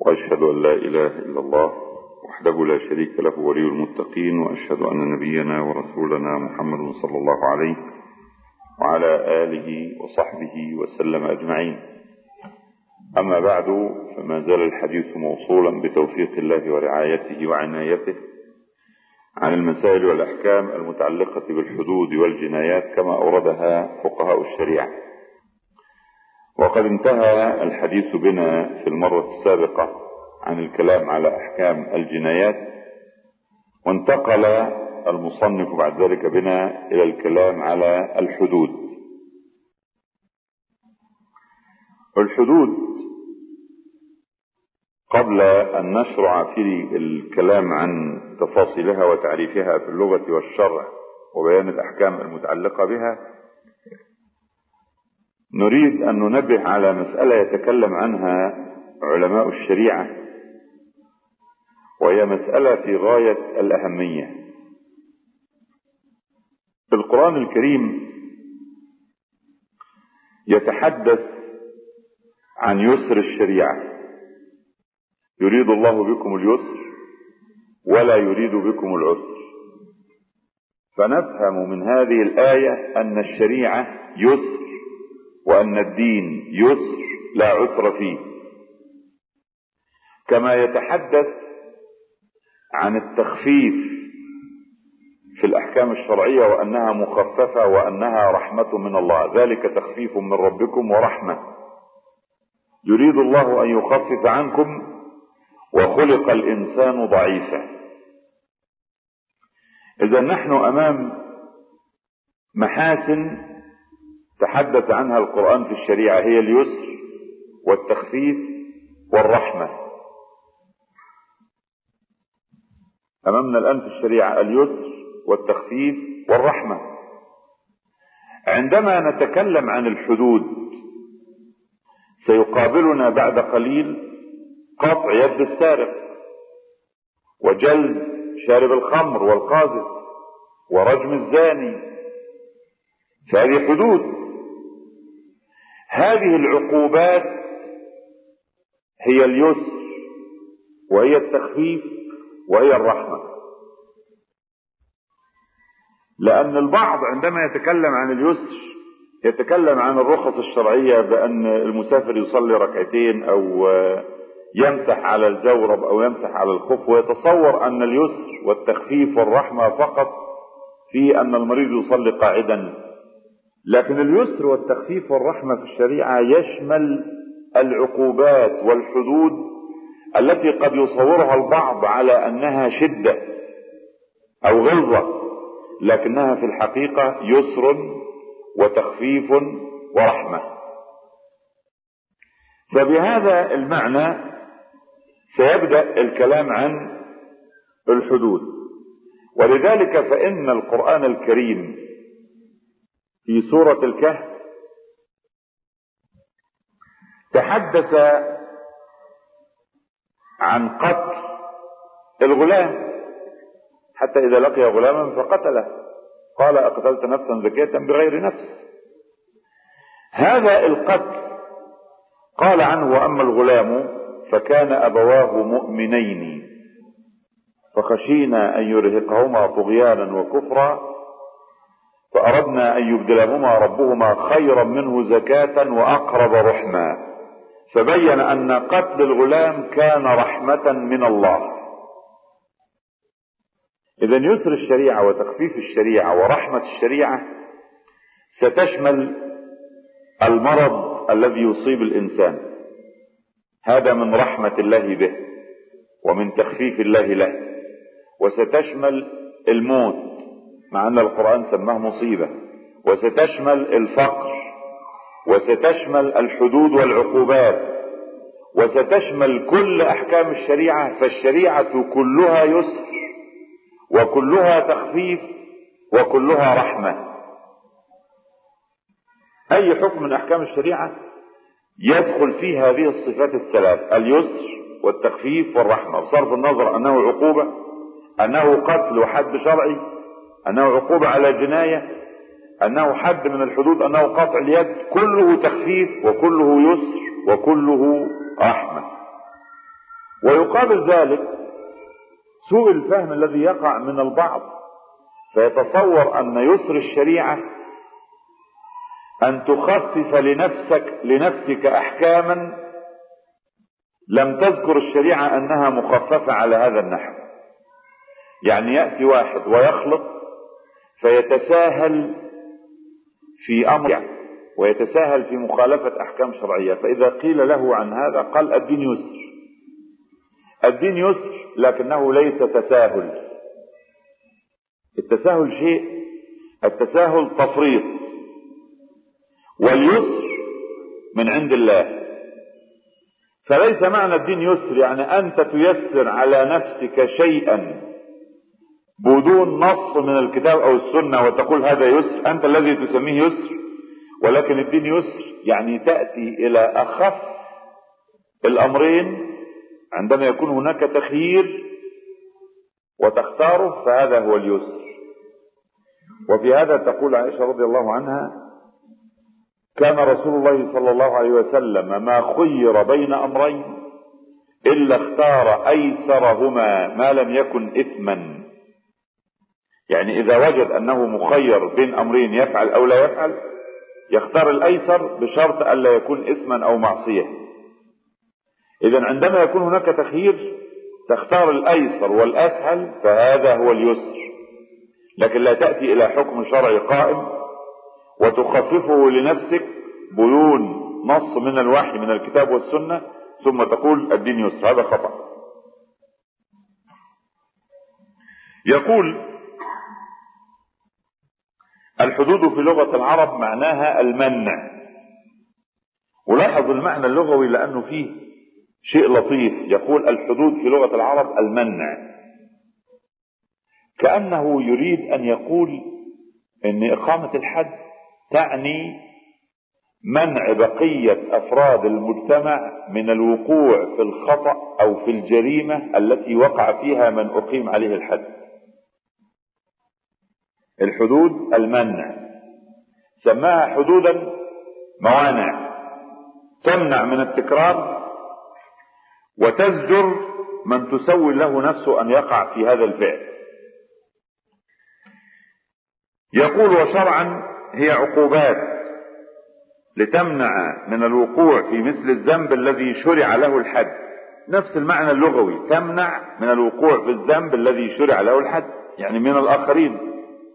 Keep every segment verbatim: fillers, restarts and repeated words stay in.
وأشهد أن لا إله إلا الله وحده لا شريك له ولي المتقين، وأشهد أن نبينا ورسولنا محمد صلى الله عليه وعلى آله وصحبه وسلم أجمعين. أما بعد، فما زال الحديث موصولا بتوفيق الله ورعايته وعنايته عن المسائل والأحكام المتعلقة بالحدود والجنايات كما أوردها فقهاء الشريعة. وقد انتهى الحديث بنا في المرة السابقة عن الكلام على أحكام الجنايات، وانتقل المصنف بعد ذلك بنا إلى الكلام على الحدود. الحدود قبل أن نشرع في الكلام عن تفاصيلها وتعريفها في اللغة والشرع وبيان الأحكام المتعلقة بها، نريد أن ننبه على مسألة يتكلم عنها علماء الشريعة، وهي مسألة في غاية الأهمية. في القرآن الكريم يتحدث عن يسر الشريعة، يريد الله بكم اليسر ولا يريد بكم العسر. فنفهم من هذه الآية أن الشريعة يسر، وأن الدين يسر لا عسر فيه. كما يتحدث عن التخفيف في الأحكام الشرعية وأنها مخففة وأنها رحمة من الله، ذلك تخفيف من ربكم ورحمة، يريد الله أن يخفف عنكم وخلق الإنسان ضعيفا. إذا نحن أمام محاسن تحدث عنها القرآن في الشريعة، هي اليسر والتخفيف والرحمة. أمامنا الآن في الشريعة اليسر والتخفيف والرحمة. عندما نتكلم عن الحدود سيقابلنا بعد قليل قطع يد السارق، وجلد شارب الخمر والقاذف، ورجم الزاني، فهذه حدود. هذه العقوبات هي اليسر وهي التخفيف وهي الرحمة. لأن البعض عندما يتكلم عن اليسر يتكلم عن الرخص الشرعية، بأن المسافر يصلي ركعتين أو يمسح على الجورب أو يمسح على الخف، ويتصور أن اليسر والتخفيف والرحمة فقط في أن المريض يصلي قاعدا. لكن اليسر والتخفيف والرحمة في الشريعة يشمل العقوبات والحدود التي قد يصورها البعض على أنها شدة أو غلظة، لكنها في الحقيقة يسر وتخفيف ورحمة. فبهذا المعنى سيبدأ الكلام عن الحدود. ولذلك فإن القرآن الكريم في سورة الكهف تحدث عن قتل الغلام، حتى إذا لقي غلاما فقتله قال أقتلت نفسا زكية بغير نفس. هذا القتل قال عنه وأما الغلام فكان أبواه مؤمنين فخشينا أن يرهقهما طغيانا وكفرا فأردنا أن يبدلهما ربهما خيرا منه زكاة وأقرب رحما، فبين أن قتل الغلام كان رحمة من الله. إذا يسر الشريعة وتخفيف الشريعة ورحمة الشريعة ستشمل المرض الذي يصيب الإنسان، هذا من رحمة الله به ومن تخفيف الله له. وستشمل الموت مع أن القرآن سماه مصيبة، وستشمل الفقر، وستشمل الحدود والعقوبات، وستشمل كل أحكام الشريعة. فالشريعة كلها يسر وكلها تخفيف وكلها رحمة. أي حكم من أحكام الشريعة يدخل فيه هذه الصفات الثلاث، اليسر والتخفيف والرحمة، بصرف النظر أنه عقوبة، أنه قتل وحد شرعي، أنه عقوبة على جناية، أنه حد من الحدود، أنه قطع اليد، كله تخفيف وكله يسر وكله رحمة. ويقابل ذلك سوء الفهم الذي يقع من البعض، فيتصور أن يسر الشريعة أن تخفف لنفسك لنفسك أحكاما لم تذكر الشريعة أنها مخففة على هذا النحو. يعني يأتي واحد ويخلط فيتساهل في أمر ويتساهل في مخالفة أحكام شرعية، فإذا قيل له عن هذا قال الدين يسر. الدين يسر لكنه ليس تساهل. التساهل شيء، التساهل تفريط، واليسر من عند الله. فليس معنى الدين يسر يعني أنت تيسر على نفسك شيئا بدون نص من الكتاب أو السنة وتقول هذا يسر، أنت الذي تسميه يسر. ولكن الدين يسر يعني تأتي إلى أخف الأمرين عندما يكون هناك تخيير وتختاره، فهذا هو اليسر. وفي هذا تقول عائشة رضي الله عنها: كان رسول الله صلى الله عليه وسلم ما خير بين أمرين إلا اختار أيسرهما ما لم يكن إثما. يعني إذا وجد أنه مخير بين أمرين يفعل أو لا يفعل يختار الأيسر بشرط ألا يكون إثما أو معصية. إذن عندما يكون هناك تخيير تختار الأيسر والأسهل، فهذا هو اليسر. لكن لا تأتي إلى حكم شرعي قائم وتخففه لنفسك بدون نص من الوحي من الكتاب والسنة ثم تقول الدين يسر، هذا خطأ. يقول: الحدود في لغة العرب معناها المنع. ولاحظ المعنى اللغوي لأنه فيه شيء لطيف. يقول الحدود في لغة العرب المنع، كأنه يريد أن يقول أن إقامة الحد تعني منع بقية أفراد المجتمع من الوقوع في الخطأ أو في الجريمة التي وقع فيها من أقيم عليه الحد. الحدود المنع، سماها حدودا موانع تمنع من التكرار وتزجر من تسوي له نفسه أن يقع في هذا الفعل. يقول: وشرعا هي عقوبات لتمنع من الوقوع في مثل الذنب الذي شرع له الحد. نفس المعنى اللغوي، تمنع من الوقوع في الذنب الذي شرع له الحد، يعني من الآخرين.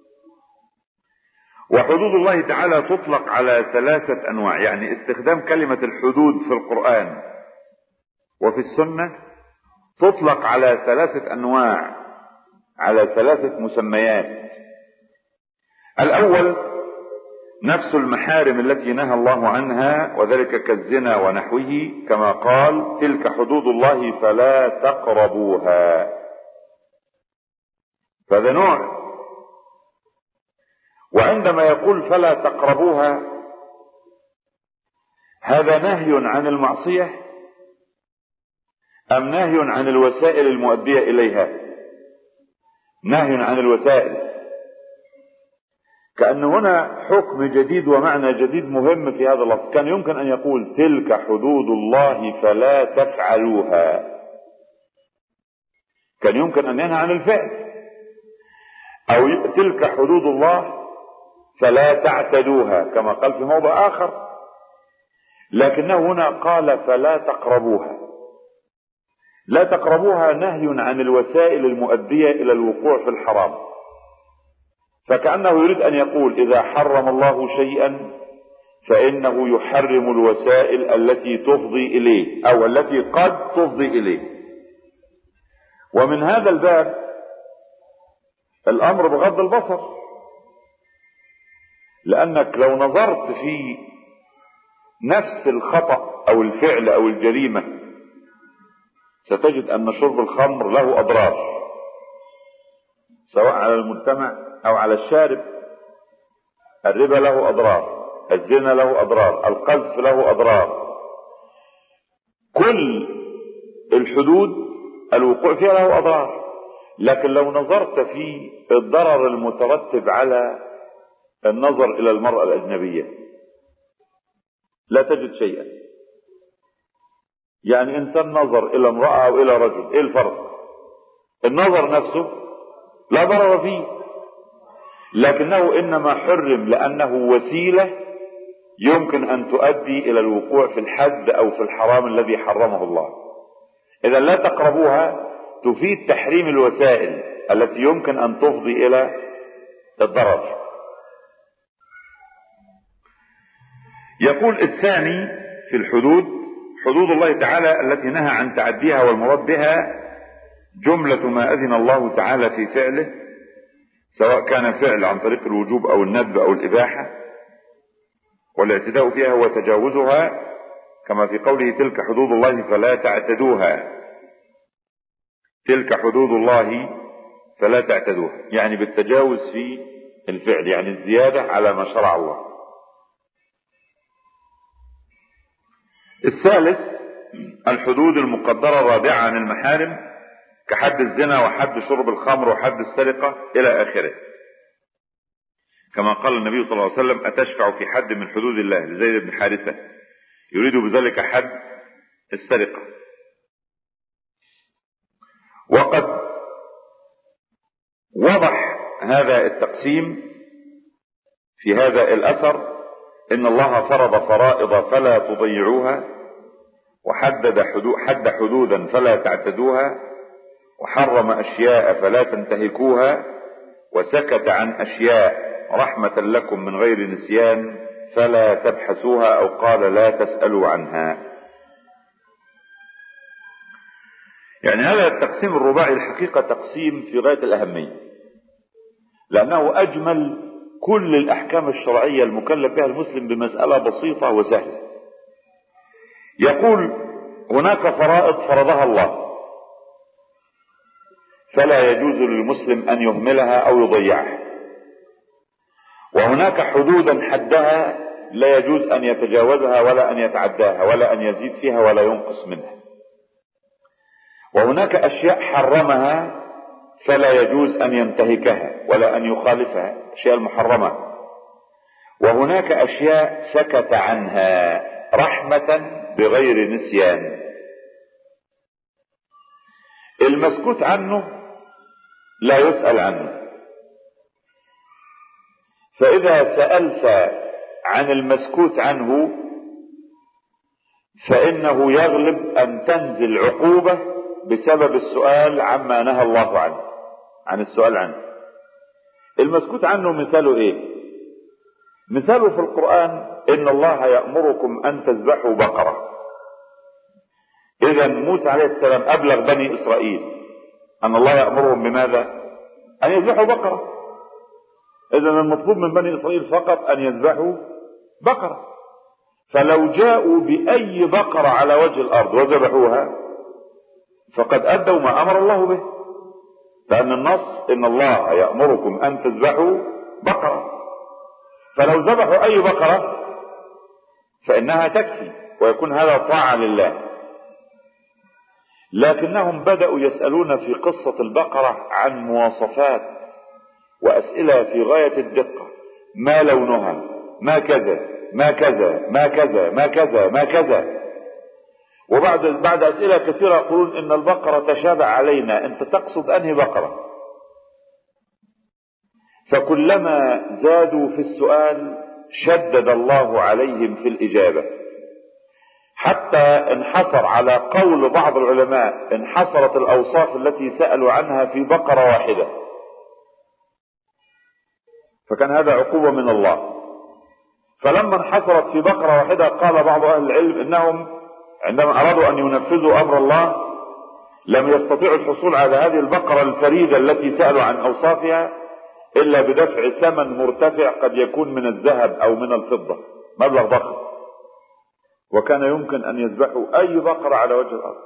وحدود الله تعالى تطلق على ثلاثة أنواع، يعني استخدام كلمة الحدود في القرآن وفي السنة تطلق على ثلاثة أنواع، على ثلاثة مسميات. الأول نفس المحارم التي نهى الله عنها، وذلك كالزنا ونحوه، كما قال: تلك حدود الله فلا تقربوها. فهذا نوع. وعندما يقول فلا تقربوها، هذا نهي عن المعصية أم نهي عن الوسائل المؤدية إليها؟ نهي عن الوسائل. كأن هنا حكم جديد ومعنى جديد مهم في هذا اللفظ. كان يمكن أن يقول تلك حدود الله فلا تفعلوها، كان يمكن أن ينهى عن الفعل. أو تلك حدود الله فلا تعتدوها كما قال في موضع آخر، لكنه هنا قال فلا تقربوها. لا تقربوها نهي عن الوسائل المؤدية إلى الوقوع في الحرام. فكأنه يريد أن يقول إذا حرم الله شيئا فإنه يحرم الوسائل التي تفضي إليه أو التي قد تفضي إليه. ومن هذا الباب الأمر بغض البصر، لأنك لو نظرت في نفس الخطأ أو الفعل أو الجريمة ستجد أن شرب الخمر له أضرار، سواء على المجتمع أو على الشارب. الربا له أضرار، الزنا له أضرار، القذف له أضرار. كل الحدود الوقوع فيها له أضرار. لكن لو نظرت في الضرر المترتب على النظر إلى المرأة الأجنبية لا تجد شيئا. يعني إنسان نظر إلى امرأة أو إلى رجل، إيه الفرق؟ النظر نفسه لا ضرر فيه، لكنه إنما حرم لأنه وسيلة يمكن أن تؤدي إلى الوقوع في الحد أو في الحرام الذي حرمه الله. إذا لا تقربوها تفيد تحريم الوسائل التي يمكن أن تفضي إلى الضرر. يقول الثاني في الحدود حدود الله تعالى التي نهى عن تعديها، والمراد بها جملة ما أذن الله تعالى في فعله، سواء كان فعل عن طريق الوجوب أو الندب أو الإباحة، والاعتداء فيها هو تجاوزها، كما في قوله تلك حدود الله فلا تعتدوها. تلك حدود الله فلا تعتدوها، يعني بالتجاوز في الفعل، يعني الزيادة على ما شرع الله. الثالث الحدود المقدرة الرادعة عن المحارم، كحد الزنا وحد شرب الخمر وحد السرقة إلى آخره، كما قال النبي صلى الله عليه وسلم أتشفع في حد من حدود الله لزيد بن حارثة يريد بذلك حد السرقة. وقد وضح هذا التقسيم في هذا الأثر إن الله فرض فرائض فلا تضيعوها، وحدد حدود حد حدودا فلا تعتدوها، وحرم أشياء فلا تنتهكوها، وسكت عن أشياء رحمة لكم من غير نسيان فلا تبحثوها، أو قال لا تسألوا عنها. يعني هذا التقسيم الرباعي الحقيقة تقسيم في غاية الأهمية، لأنه أجمل كل الأحكام الشرعية المكلف بها المسلم بمسألة بسيطة وسهلة. يقول هناك فرائض فرضها الله فلا يجوز للمسلم أن يهملها أو يضيعها، وهناك حدودا حدها لا يجوز أن يتجاوزها ولا أن يتعداها ولا أن يزيد فيها ولا ينقص منها، وهناك أشياء حرمها فلا يجوز أن ينتهكها ولا أن يخالفها، أشياء المحرمة، وهناك أشياء سكت عنها رحمة بغير نسيان. المسكوت عنه لا يسأل عنه، فإذا سألت عن المسكوت عنه فإنه يغلب أن تنزل عقوبة بسبب السؤال عما نهى الله عنه، عن السؤال عنه. المسكوت عنه مثاله ايه؟ مثاله في القرآن إن الله يأمركم أن تذبحوا بقرة. إذا موسى عليه السلام أبلغ بني إسرائيل أن الله يأمرهم بماذا؟ أن يذبحوا بقرة. إذا المطلوب من بني إسرائيل فقط أن يذبحوا بقرة، فلو جاءوا بأي بقرة على وجه الأرض وذبحوها فقد أدوا ما أمر الله به، لأن النص إن الله يأمركم أن تذبحوا بقرة، فلو ذبحوا أي بقرة فإنها تكفي ويكون هذا طاعة لله. لكنهم بدأوا يسألون في قصة البقرة عن مواصفات وأسئلة في غاية الدقة، ما لونها، ما كذا ما كذا ما كذا ما كذا ما كذا، وبعد بعد أسئلة كثيرة يقولون إن البقرة تشابه علينا، أنت تقصد أنهي بقرة؟ فكلما زادوا في السؤال شدد الله عليهم في الإجابة، حتى انحصر على قول بعض العلماء انحصرت الأوصاف التي سألوا عنها في بقرة واحدة، فكان هذا عقوبة من الله. فلما انحصرت في بقرة واحدة قال بعض أهل العلم إنهم عندما أرادوا أن ينفذوا أمر الله لم يستطيعوا الحصول على هذه البقرة الفريدة التي سألوا عن أوصافها إلا بدفع ثمن مرتفع قد يكون من الذهب أو من الفضة، مبلغ ضخم، وكان يمكن أن يذبحوا أي بقرة على وجه الأرض.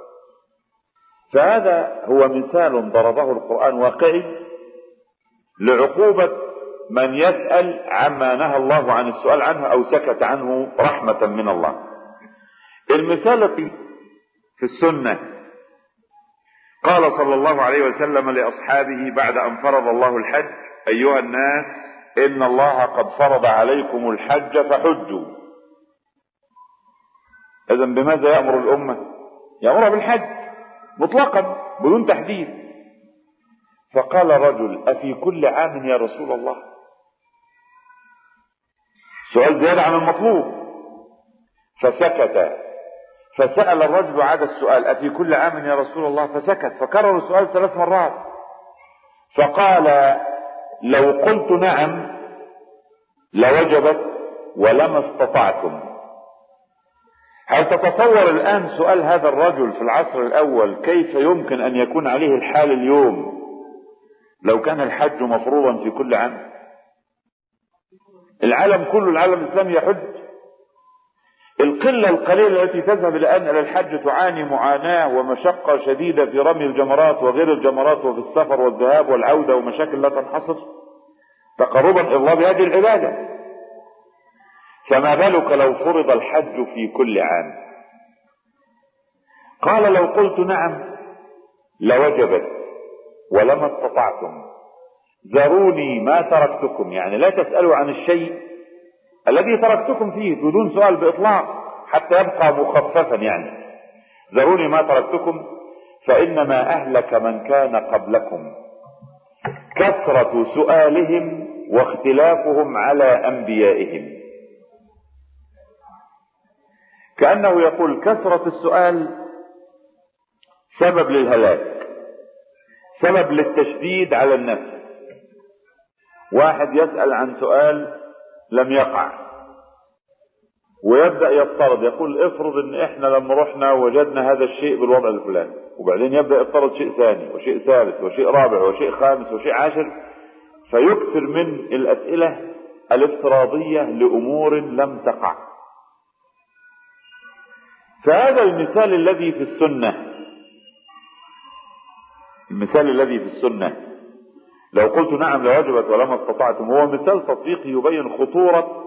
فهذا هو مثال ضربه القرآن واقعي لعقوبة من يسأل عما نهى الله عن السؤال عنه أو سكت عنه رحمة من الله. المثال في السنة قال صلى الله عليه وسلم لأصحابه بعد أن فرض الله الحج: أيها الناس إن الله قد فرض عليكم الحج فحجوا. إذن بماذا يأمر الأمة؟ يأمرها بالحج مطلقا بدون تحديد. فقال رجل: أفي كل عام يا رسول الله؟ سؤال زيادة عن المطلوب. فسكت. فسأل الرجل عاد السؤال: أفي كل عام يا رسول الله؟ فسكت. فكرر السؤال ثلاث مرات. فقال: لو قلت نعم لوجبت ولما استطعتم. هل تتصور الآن سؤال هذا الرجل في العصر الأول كيف يمكن أن يكون عليه الحال اليوم لو كان الحج مفروضا في كل عام؟ العالم كله، العالم الإسلامي يحج. القلة القليلة التي تذهب الآن إلى الحج تعاني معاناة ومشقة شديدة في رمي الجمرات وغير الجمرات وفي السفر والذهاب والعودة ومشاكل لا تنحصر تقربا إلى الله بهذه العبادة. فما بالك لو فرض الحج في كل عام؟ قال: لو قلت نعم لوجبت ولما استطعتم. ذروني ما تركتكم، يعني لا تسألوا عن الشيء الذي تركتكم فيه بدون سؤال بإطلاق حتى يبقى مخففا. يعني ذروني ما تركتكم فإنما أهلك من كان قبلكم كثرة سؤالهم واختلافهم على أنبيائهم. كأنه يقول كثرة السؤال سبب للهلاك، سبب للتشديد على النفس. واحد يسأل عن سؤال لم يقع ويبدأ يفترض، يقول افرض ان احنا لما رحنا وجدنا هذا الشيء بالوضع الفلاني، وبعدين يبدأ يفترض شيء ثاني وشيء ثالث وشيء رابع وشيء خامس وشيء عاشر، فيكثر من الأسئلة الافتراضية لأمور لم تقع. فهذا المثال الذي في السنة، المثال الذي في السنة لو قلت نعم لوجبت ولما استطعتم، هو مثال تطبيقي يبين خطورة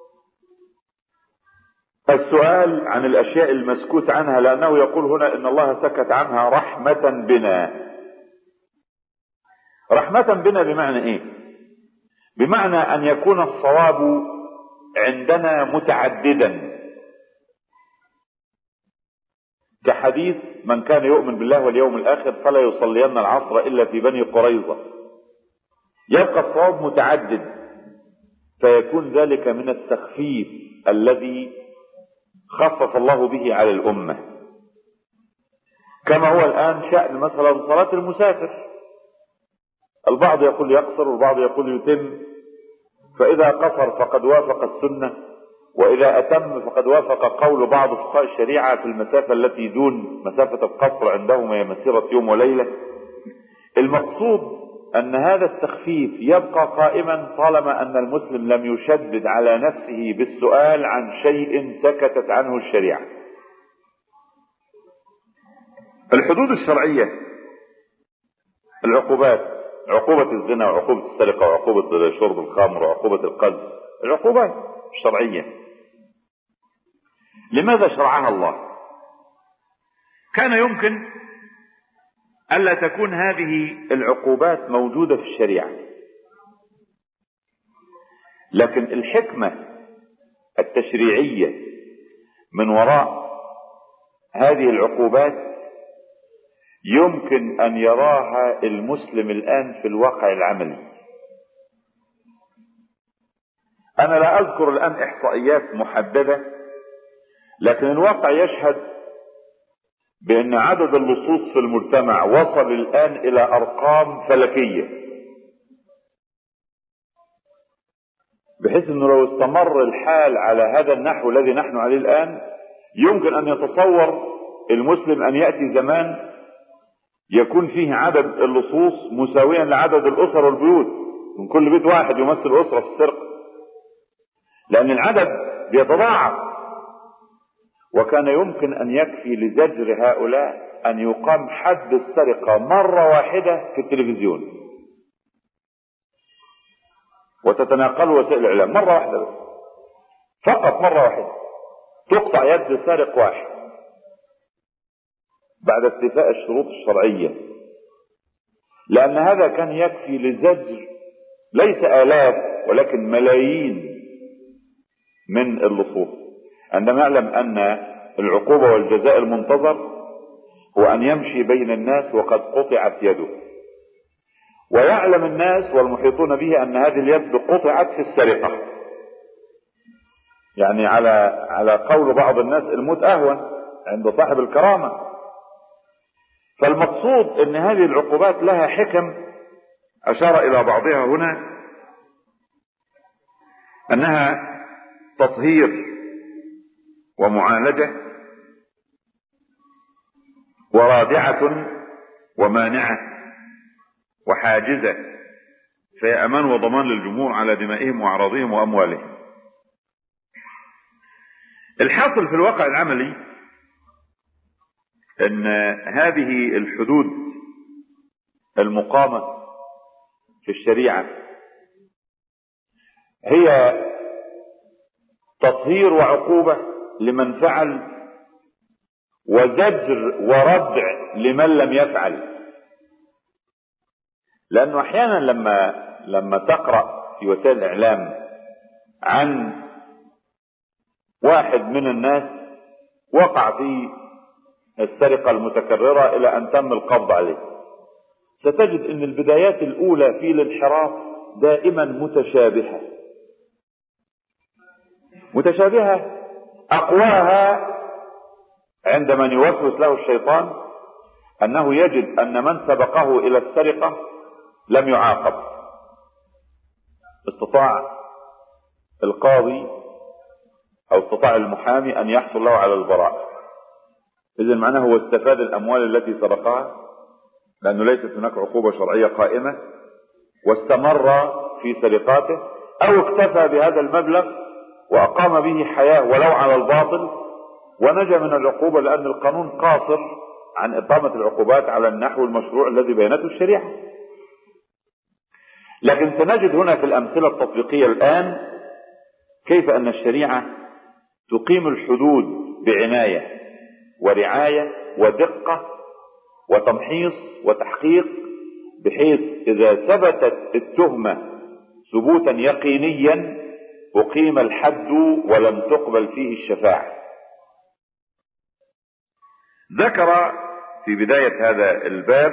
السؤال عن الأشياء المسكوت عنها، لأنه يقول هنا إن الله سكت عنها رحمة بنا. رحمة بنا بمعنى إيه؟ بمعنى أن يكون الصواب عندنا متعددا، كحديث من كان يؤمن بالله واليوم الآخر فلا يصلين العصر إلا في بني قريظة. يبقى الصواب متعدد، فيكون ذلك من التخفيف الذي خفف الله به على الأمة. كما هو الآن شأن مثلا صلاة المسافر، البعض يقول يقصر والبعض يقول يتم، فإذا قصر فقد وافق السنة، وإذا أتم فقد وافق قول بعض فقهاء الشريعة في المسافة التي دون مسافة القصر عندهم هي مسيرة يوم وليلة. المقصود أن هذا التخفيف يبقى قائما طالما أن المسلم لم يشدد على نفسه بالسؤال عن شيء سكتت عنه الشريعة. الحدود الشرعية، العقوبات، عقوبة الزنا وعقوبة السرقة وعقوبة شرب الخمر وعقوبة القذف، العقوبات الشرعية لماذا شرعها الله؟ كان يمكن ألا تكون هذه العقوبات موجودة في الشريعة، لكن الحكمة التشريعية من وراء هذه العقوبات يمكن أن يراها المسلم الآن في الواقع العملي. أنا لا أذكر الآن إحصائيات محددة، لكن الواقع يشهد بأن عدد اللصوص في المجتمع وصل الآن إلى أرقام فلكية، بحيث أنه لو استمر الحال على هذا النحو الذي نحن عليه الآن يمكن أن يتصور المسلم أن يأتي زمان يكون فيه عدد اللصوص مساويا لعدد الأسر والبيوت، من كل بيت واحد يمثل أسرة في السرقة، لأن العدد بيتضاعف. وكان يمكن أن يكفي لزجر هؤلاء أن يقام حد السرقة مرة واحدة في التلفزيون وتتناقل وسائل الإعلام مرة واحدة بس، فقط مرة واحدة تقطع يد سارق واحد بعد استيفاء الشروط الشرعية، لأن هذا كان يكفي لزجر ليس آلاف ولكن ملايين من اللصوص. عندما نعلم أن العقوبة والجزاء المنتظر هو أن يمشي بين الناس وقد قطعت يده، ويعلم الناس والمحيطون به أن هذه اليد قطعت في السرقة. يعني على على قول بعض الناس الموت أهون عند صاحب الكرامة. فالمقصود أن هذه العقوبات لها حكم أشار إلى بعضها هنا، أنها تطهير ومعالجة ورادعة ومانعة وحاجزة، فهي أمان وضمان للجمهور على دمائهم وأعراضهم وأموالهم. الحاصل في الواقع العملي أن هذه الحدود المقامة في الشريعة هي تطهير وعقوبة لمن فعل، وزجر وردع لمن لم يفعل. لأنه أحيانا لما لما تقرأ في وسائل الإعلام عن واحد من الناس وقع في السرقة المتكررة إلى أن تم القبض عليه، ستجد أن البدايات الأولى في الانحراف دائما متشابهة متشابهة أقواها عند من يوسوس له الشيطان أنه يجد أن من سبقه إلى السرقة لم يعاقب، استطاع القاضي أو استطاع المحامي أن يحصل له على البراءة. إذن معناه هو استفاد الأموال التي سرقها لأنه ليست هناك عقوبة شرعية قائمة، واستمر في سرقاته، أو اكتفى بهذا المبلغ وأقام به حياة ولو على الباطل ونجا من العقوبة، لأن القانون قاصر عن إقامة العقوبات على النحو المشروع الذي بينته الشريعة. لكن سنجد هنا في الأمثلة التطبيقية الآن كيف أن الشريعة تقيم الحدود بعناية ورعاية ودقة وتمحيص وتحقيق، بحيث إذا ثبتت التهمة ثبوتا يقينيا أقيم الحد ولم تقبل فيه الشفاعة. ذكر في بداية هذا الباب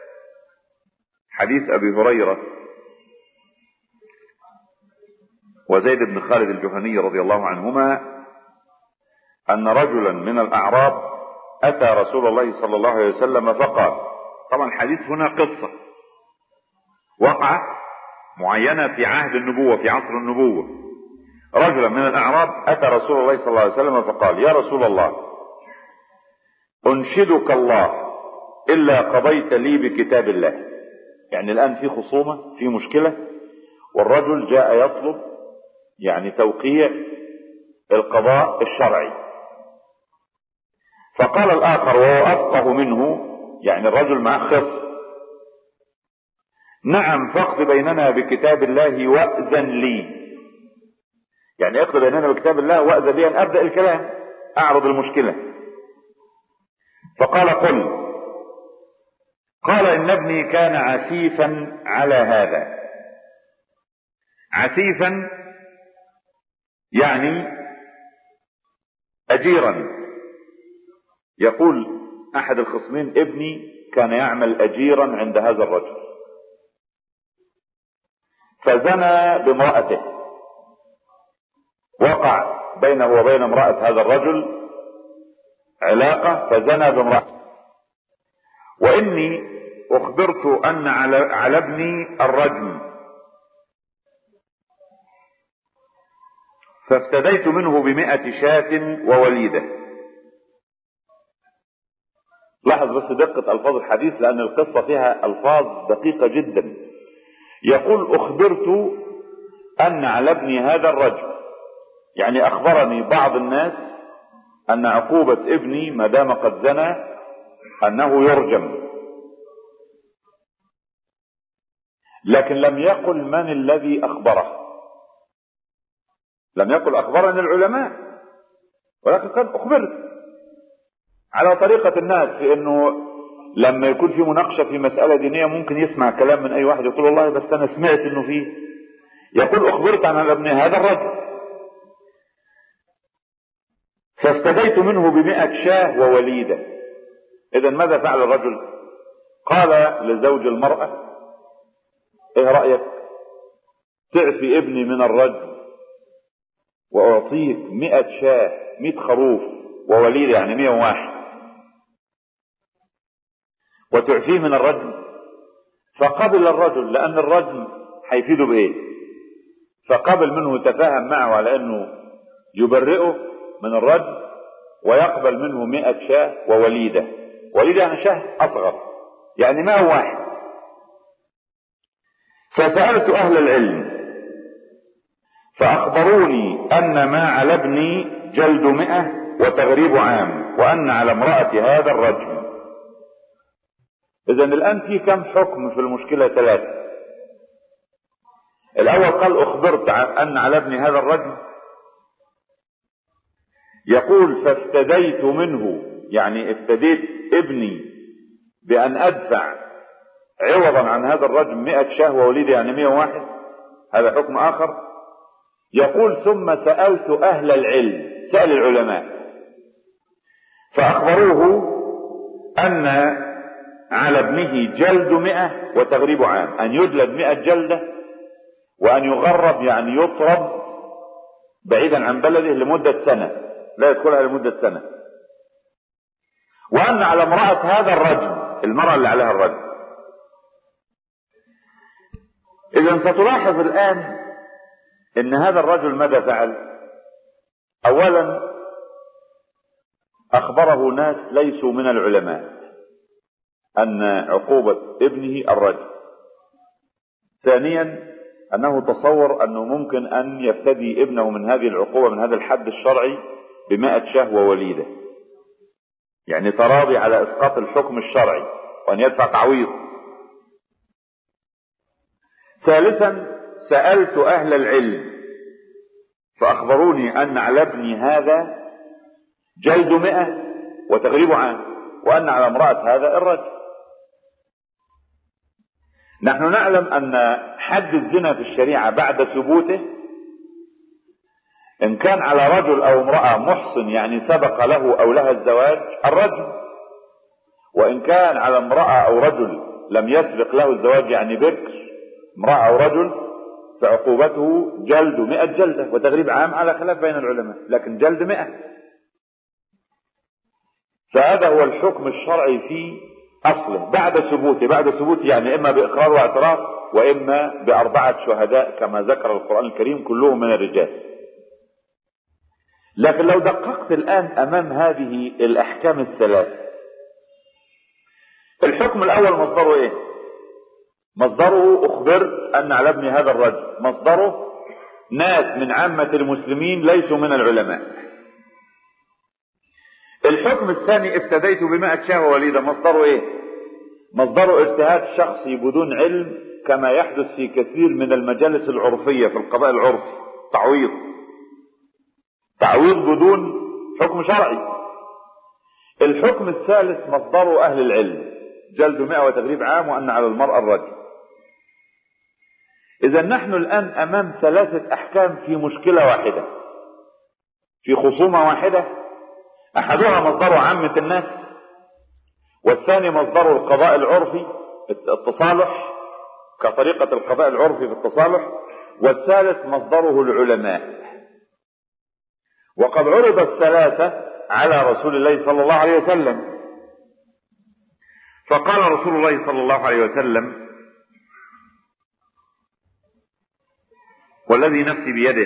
حديث أبي هريرة وزيد بن خالد الجهني رضي الله عنهما أن رجلا من الأعراب أتى رسول الله صلى الله عليه وسلم فقال، طبعا الحديث هنا قصة وقع معينة في عهد النبوة في عصر النبوة. رجلا من الأعراب أتى رسول الله صلى الله عليه وسلم فقال: يا رسول الله، أنشدك الله إلا قضيت لي بكتاب الله. يعني الآن في خصومة، في مشكلة، والرجل جاء يطلب يعني توقيع القضاء الشرعي. فقال الآخر وهو أفقه منه، يعني الرجل معه خصم: نعم، فاقض بيننا بكتاب الله وأذن لي. يعني اقضي بيننا بكتاب الله وأذن لي أن أبدأ الكلام، أعرض المشكلة. فقال: قل. قال: إن ابني كان عسيفا على هذا. عسيفا يعني أجيرا. يقول أحد الخصمين: ابني كان يعمل أجيرا عند هذا الرجل، فزنى بامرأته، وقع بينه وبين امرأة هذا الرجل علاقة فزنى بامرأته، وإني أخبرت أن على ابني الرجم، فافتديت منه بمئة شاة ووليدة. لاحظ بس دقة ألفاظ الحديث، لأن القصة فيها ألفاظ دقيقة جدا. يقول: أخبرت أن على ابني هذا الرجل، يعني أخبرني بعض الناس أن عقوبة ابني ما دام قد زنى أنه يرجم، لكن لم يقل من الذي أخبره، لم يقل أخبرني العلماء، ولكن قال أخبرت، على طريقة الناس في أنه لما يكون في مناقشة في مسألة دينية ممكن يسمع كلام من أي واحد يقول والله بس أنا سمعت أنه فيه. يقول: أخبرت عن ابن هذا الرجل فافتديت منه بمئة شاه ووليدة. إذا ماذا فعل الرجل؟ قال لزوج المرأة ايه رأيك تعفي ابني من الرجل واعطيك مئة شاة مئة خروف ووليد يعني مئة وواحد وتعفيه من الرجل. فقبل الرجل لأن الرجل هيفيده بإيه؟ فقبل منه تفاهم معه على أنه يبرئه من الرجل ويقبل منه مئة شاة ووليدة. وليدة يعني شاه أصغر يعني مئة وواحد. فسألت أهل العلم فأخبروني أن ما على ابني جلد مئة وتغريب عام وأن على امرأة هذا الرجل. إذن الآن في كم حكم في المشكلة؟ ثلاثة. الأول قال أخبرت أن على ابني هذا الرجل، يقول فافتديت منه يعني افتديت ابني بأن أدفع عوضا عن هذا الرجل مئة شاه ووليد يعني مئة وواحد، هذا حكم آخر. يقول ثم سألت أهل العلم، سأل العلماء فأخبروه أن على ابنه جلد مئة وتغريب عام، أن يجلد مئة جلدة وأن يغرب يعني يطرد بعيدا عن بلده لمدة سنة لا يدخلها لمدة سنة، وأن على امرأة هذا الرجل المرأة اللي عليها الرجل. إذن ستلاحظ الآن إن هذا الرجل ماذا فعل؟ أولا أخبره ناس ليسوا من العلماء أن عقوبة ابنه الرجل. ثانيا أنه تصور أنه ممكن أن يفتدي ابنه من هذه العقوبة من هذا الحد الشرعي بمائة شاه ووليدة، يعني تراضي على إسقاط الحكم الشرعي وأن يدفع تعويض. ثالثا سألت أهل العلم فأخبروني أن على ابني هذا جلد مئة وتغريب عام وأن على امرأة هذا الرجل. نحن نعلم أن حد الزنا في الشريعة بعد ثبوته إن كان على رجل أو امرأة محصن يعني سبق له أو لها الزواج الرجل، وإن كان على امرأة أو رجل لم يسبق له الزواج يعني بكر امرأة أو رجل فعقوبته جلد مئة جلدة وتغريب عام على خلاف بين العلماء، لكن جلد مئة. فهذا هو الحكم الشرعي في أصله بعد ثبوته. بعد ثبوته يعني إما بإقرار واعتراف وإما بأربعة شهداء كما ذكر القرآن الكريم كلهم من الرجال. لكن لو دققت الآن أمام هذه الأحكام الثلاث، الحكم الأول مصدره إيه؟ مصدره أخبر أن على ابن هذا الرجل، مصدره ناس من عامة المسلمين ليسوا من العلماء. الحكم الثاني افتديت بمائة شاه ووليدة، مصدره إيه؟ مصدره اجتهاد شخصي بدون علم كما يحدث في كثير من المجالس العرفية في القضاء العرفي، تعويض تعويض بدون حكم شرعي. الحكم الثالث مصدره أهل العلم جلد مئة وتغريب عام وأن على المرأة الرجل. إذا نحن الآن أمام ثلاثة أحكام في مشكلة واحدة، في خصومة واحدة، أحدها مصدره عامة الناس، والثاني مصدره القضاء العرفي التصالح كطريقة القضاء العرفي في التصالح، والثالث مصدره العلماء. وقد عرض الثلاثة على رسول الله صلى الله عليه وسلم، فقال رسول الله صلى الله عليه وسلم والذي نفسي بيده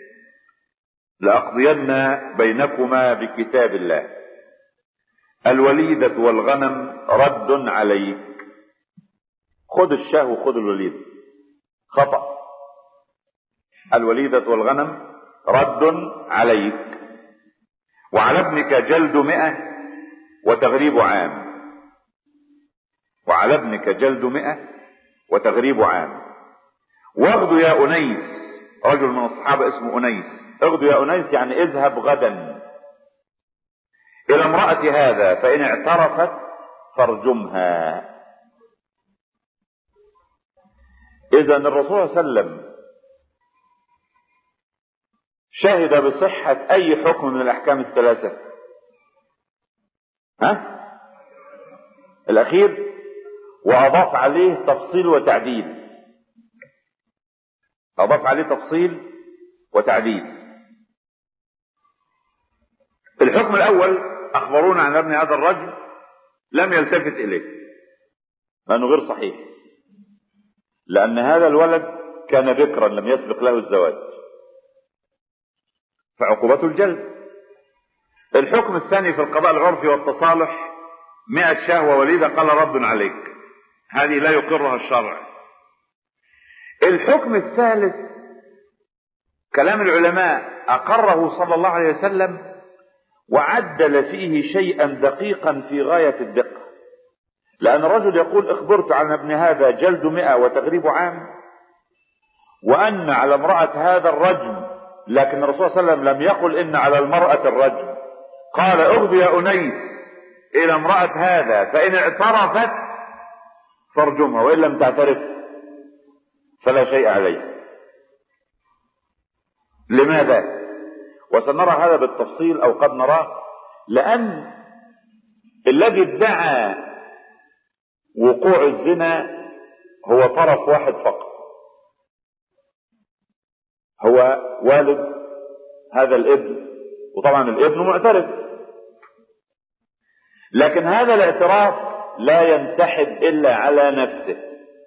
لأقضين بينكما بكتاب الله الوليدة والغنم رد عليك. خذ الشاه وخذ الوليدة، خطأ. الوليدة والغنم رد عليك، وعلى ابنك جلد مئة وتغريب عام، وعلى ابنك جلد مئة وتغريب عام. واغدو يا أنيس، رجل من الصحابة اسمه أنيس، اغدو يا أنيس يعني اذهب غدا إلى امرأة هذا فإن اعترفت فارجمها. إذن الرسول صلى الله عليه وسلم شهد بصحة أي حكم من الأحكام الثلاثة؟ ها؟ الأخير، وأضاف عليه تفصيل وتعديل، أضاف عليه تفصيل وتعديل. الحكم الأول أخبرونا عن ابن هذا الرجل لم يلتفت إليه لأنه غير صحيح، لأن هذا الولد كان بكرا لم يسبق له الزواج، فعقوبته الجلد. الحكم الثاني في القضاء العرفي والتصالح مئة شهوة وليدة قال رد عليك، هذه لا يقرها الشرع. الحكم الثالث كلام العلماء أقره صلى الله عليه وسلم وعدل فيه شيئا دقيقا في غاية الدقة، لأن الرجل يقول اخبرت عن ابن هذا جلد مئة وتغريب عام، وأن على امرأة هذا الرجم، لكن الرسول صلى الله عليه وسلم لم يقل إن على المرأة الرجم، قال اغض يا أنيس إلى امرأة هذا فإن اعترفت فارجمها وإن لم تعترف فلا شيء عليه. لماذا؟ وسنرى هذا بالتفصيل أو قد نراه، لأن الذي ادعى وقوع الزنا هو طرف واحد فقط، هو والد هذا الابن، وطبعا الابن معترف، لكن هذا الاعتراف لا ينسحب إلا على نفسه،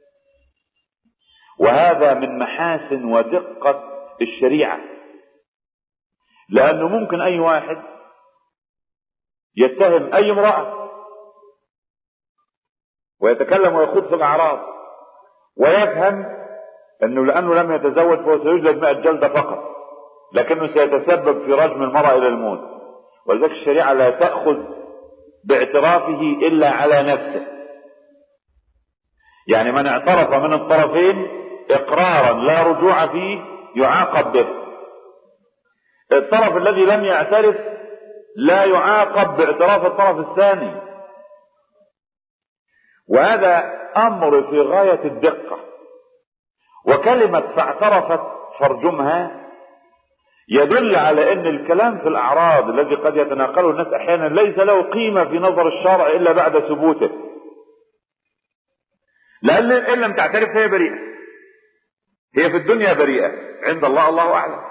وهذا من محاسن ودقة الشريعة، لأنه ممكن أي واحد يتهم أي امرأة ويتكلم ويخوض في الأعراض ويفهم أنه لأنه لم يتزوج فهو سيجلد مئة جلدة فقط، لكنه سيتسبب في رجم المرأة إلى الموت. ولذلك الشريعة لا تأخذ باعترافه إلا على نفسه، يعني من اعترف من الطرفين إقرارا لا رجوع فيه يعاقب به. الطرف الذي لم يعترف لا يعاقب باعتراف الطرف الثاني، وهذا أمر في غاية الدقة. وكلمة فاعترفت فارجمها يدل على أن الكلام في الأعراض الذي قد يتناقله الناس أحيانا ليس له قيمة في نظر الشرع إلا بعد ثبوته، لأن إن لم تعترف هي بريئة، هي في الدنيا بريئة، عند الله الله أعلم.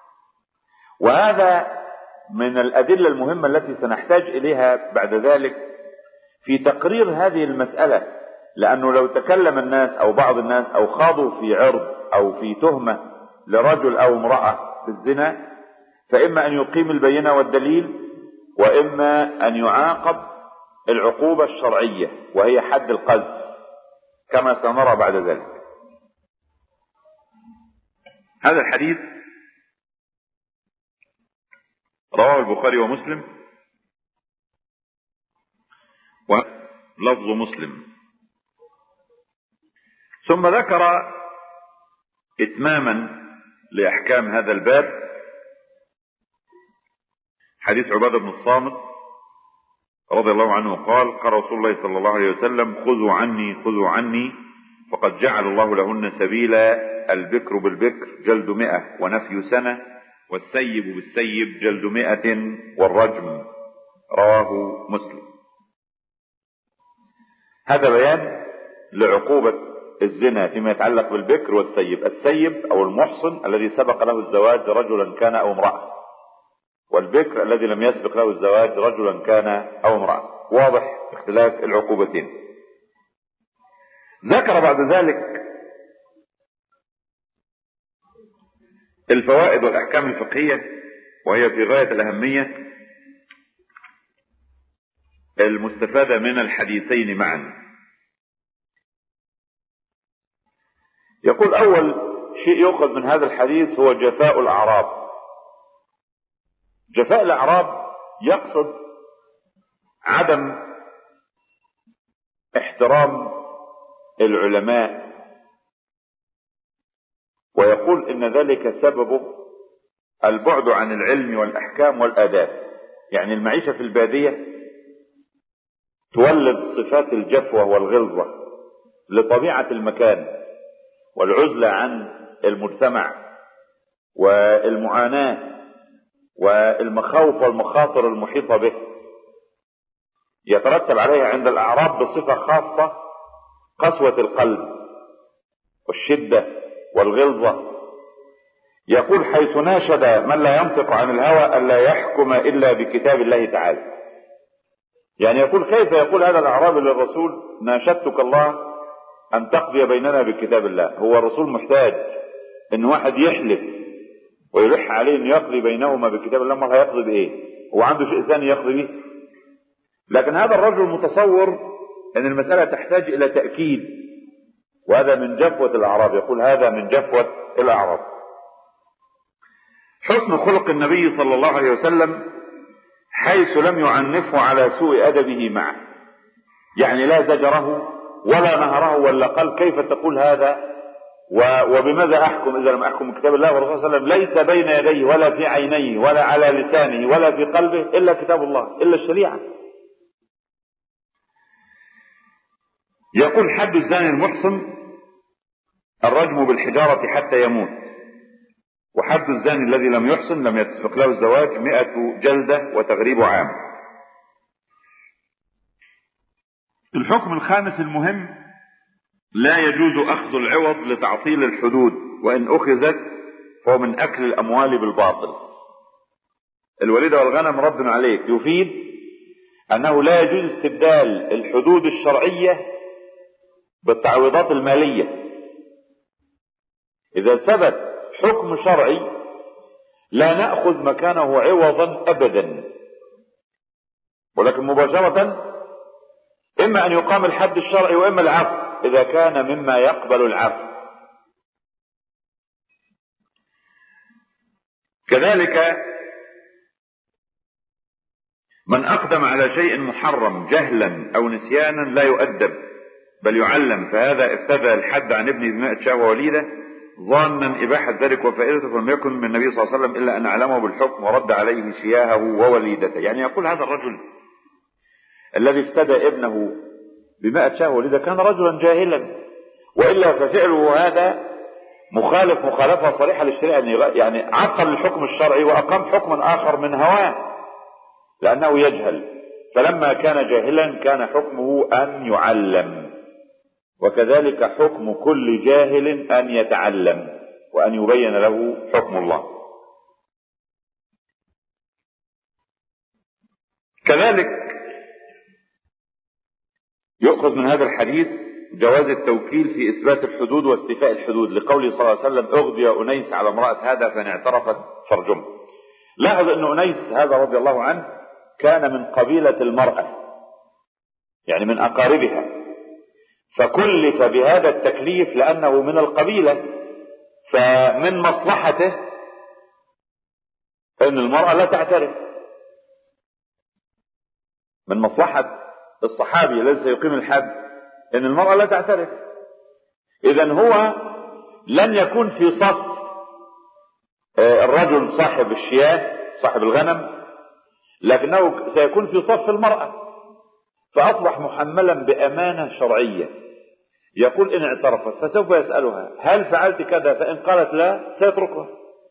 وهذا من الأدلة المهمة التي سنحتاج إليها بعد ذلك في تقرير هذه المسألة، لأنه لو تكلم الناس أو بعض الناس أو خاضوا في عرض أو في تهمة لرجل أو امرأة بالزنا، فإما أن يقيم البينة والدليل، وإما أن يعاقب العقوبة الشرعية وهي حد القذف كما سنرى بعد ذلك. هذا الحديث رواه البخاري ومسلم، ولفظ مسلم. ثم ذكر إتماما لأحكام هذا الباب حديث عبادة بن الصامت رضي الله عنه قال قال رسول الله صلى الله عليه وسلم خذوا عني خذوا عني فقد جعل الله لهن سبيلا، البكر بالبكر جلد مئة ونفي سنة، والسيب بالسيب جلد مئة والرجم، رواه مسلم. هذا بيان لعقوبة الزنا فيما يتعلق بالبكر والسيب. السيب أو المحصن الذي سبق له الزواج رجلا كان أو امرأة، والبكر الذي لم يسبق له الزواج رجلا كان أو امرأة. واضح اختلاف العقوبتين. ذكر بعد ذلك الفوائد والأحكام الفقهية، وهي في غاية الأهمية المستفادة من الحديثين معا. يقول أول شيء يؤخذ من هذا الحديث هو جفاء الأعراب. جفاء الأعراب يقصد عدم احترام العلماء، ويقول إن ذلك سببه البعد عن العلم والأحكام والآداب. يعني المعيشة في البادية تولد صفات الجفوة والغلظة لطبيعة المكان والعزلة عن المجتمع والمعاناة والمخاوف والمخاطر المحيطة به. يترتب عليها عند الأعراب بصفة خاصة قسوة القلب والشدة والغلظة. يقول حيث ناشد من لا ينطق عن الهوى ألا يحكم إلا بكتاب الله تعالى. يعني يقول كيف يقول هذا الأعرابي للرسول ناشدتك الله أن تقضي بيننا بكتاب الله؟ هو الرسول محتاج إن واحد يحلف ويلح عليه أن يقضي بينهما بكتاب الله؟ ما هيقضي بإيه؟ هو عنده شيء ثاني يقضي به؟ لكن هذا الرجل متصور أن المسألة تحتاج إلى تأكيد، وهذا من جفوة الأعراب. يقول هذا من جفوة الأعراب. حسن خلق النبي صلى الله عليه وسلم حيث لم يعنفه على سوء أدبه معه، يعني لا زجره ولا نهره ولا قال كيف تقول هذا وبماذا أحكم إذا لم أحكم كتاب الله. والرسول صلى الله عليه وسلم ليس بين يديه ولا في عينيه ولا على لسانه ولا في قلبه إلا كتاب الله، إلا الشريعة. يقول حد الزاني المحصن الرجم بالحجارة حتى يموت، وحد الزاني الذي لم يحصن لم يتسبق له الزواج مئة جلدة وتغريب عام. الحكم الخامس المهم: لا يجوز أخذ العوض لتعطيل الحدود، وإن أخذت فهو من أكل الأموال بالباطل. الوليدة والغنم رد عليك يفيد أنه لا يجوز استبدال الحدود الشرعية بالتعويضات المالية. إذا ثبت حكم شرعي لا نأخذ مكانه عوضا أبدا، ولكن مباشرة إما أن يقام الحد الشرعي وإما العفو إذا كان مما يقبل العفو. كذلك من أقدم على شيء محرم جهلا أو نسيانا لا يؤدب بل يعلم، فهذا افتدى الحد عن ابنه بمائة شهوة وليدة ظانا إباحة ذلك وفائدته، فلم يكن من النبي صلى الله عليه وسلم إلا أن أعلمه بالحكم ورد عليه شياهه ووليدته. يعني يقول هذا الرجل الذي افتدى ابنه بمائة شهوة وليدة كان رجلا جاهلا، وإلا ففعله هذا مخالف مخالفة صريحة للشريعة، يعني عطل الحكم الشرعي وأقام حكما آخر من هواه لأنه يجهل. فلما كان جاهلا كان حكمه أن يعلم، وكذلك حكم كل جاهل أن يتعلم وأن يبين له حكم الله. كذلك يؤخذ من هذا الحديث جواز التوكيل في إثبات الحدود واستيفاء الحدود، لقوله صلى الله عليه وسلم اغدي أنيس على امرأة هذا فإن اعترفت فارجمه. لاحظ أن أنيس هذا رضي الله عنه كان من قبيلة المرأة، يعني من أقاربها، فكلف بهذا التكليف لأنه من القبيلة، فمن مصلحته أن المرأة لا تعترف، من مصلحة الصحابي الذي سيقيم الحد أن المرأة لا تعترف. إذن هو لن يكون في صف الرجل صاحب الشياه صاحب الغنم، لكنه سيكون في صف المرأة، فأصبح محملا بأمانة شرعية. يقول إن اعترفت فسوف يسألها هل فعلت كذا، فإن قالت لا سيتركها.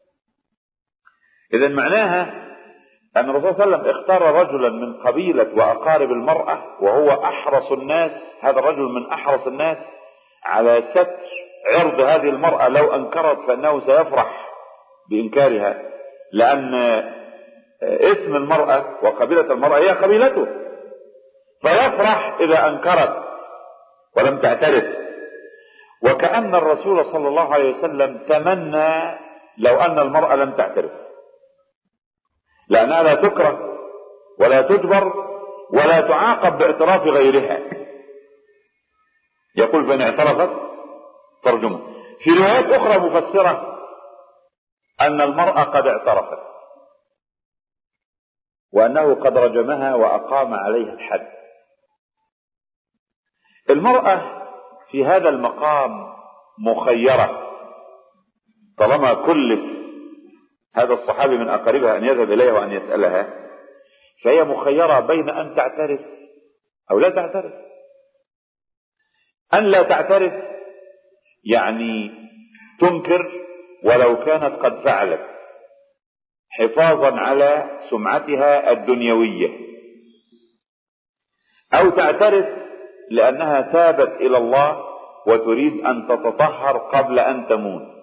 إذن معناها أن الرسول صلى الله عليه وسلم اختار رجلا من قبيلة وأقارب المرأة، وهو أحرص الناس، هذا الرجل من أحرص الناس على ستر عرض هذه المرأة. لو أنكرت فإنه سيفرح بإنكارها، لأن اسم المرأة وقبيلة المرأة هي قبيلته، فيفرح إذا أنكرت ولم تعترف. وكأن الرسول صلى الله عليه وسلم تمنى لو أن المرأة لم تعترف، لأنها لا تكره ولا تجبر ولا تعاقب باعتراف غيرها. يقول فإن اعترفت ترجمه. في روايات أخرى مفسرة أن المرأة قد اعترفت وأنه قد رجمها وأقام عليها الحد. المرأة في هذا المقام مخيرة، طالما كلف هذا الصحابي من أقاربها أن يذهب إليها وأن يسألها، فهي مخيرة بين أن تعترف أو لا تعترف. أن لا تعترف يعني تنكر ولو كانت قد فعلت حفاظا على سمعتها الدنيوية، أو تعترف لأنها تابت إلى الله وتريد أن تتطهر قبل أن تموت.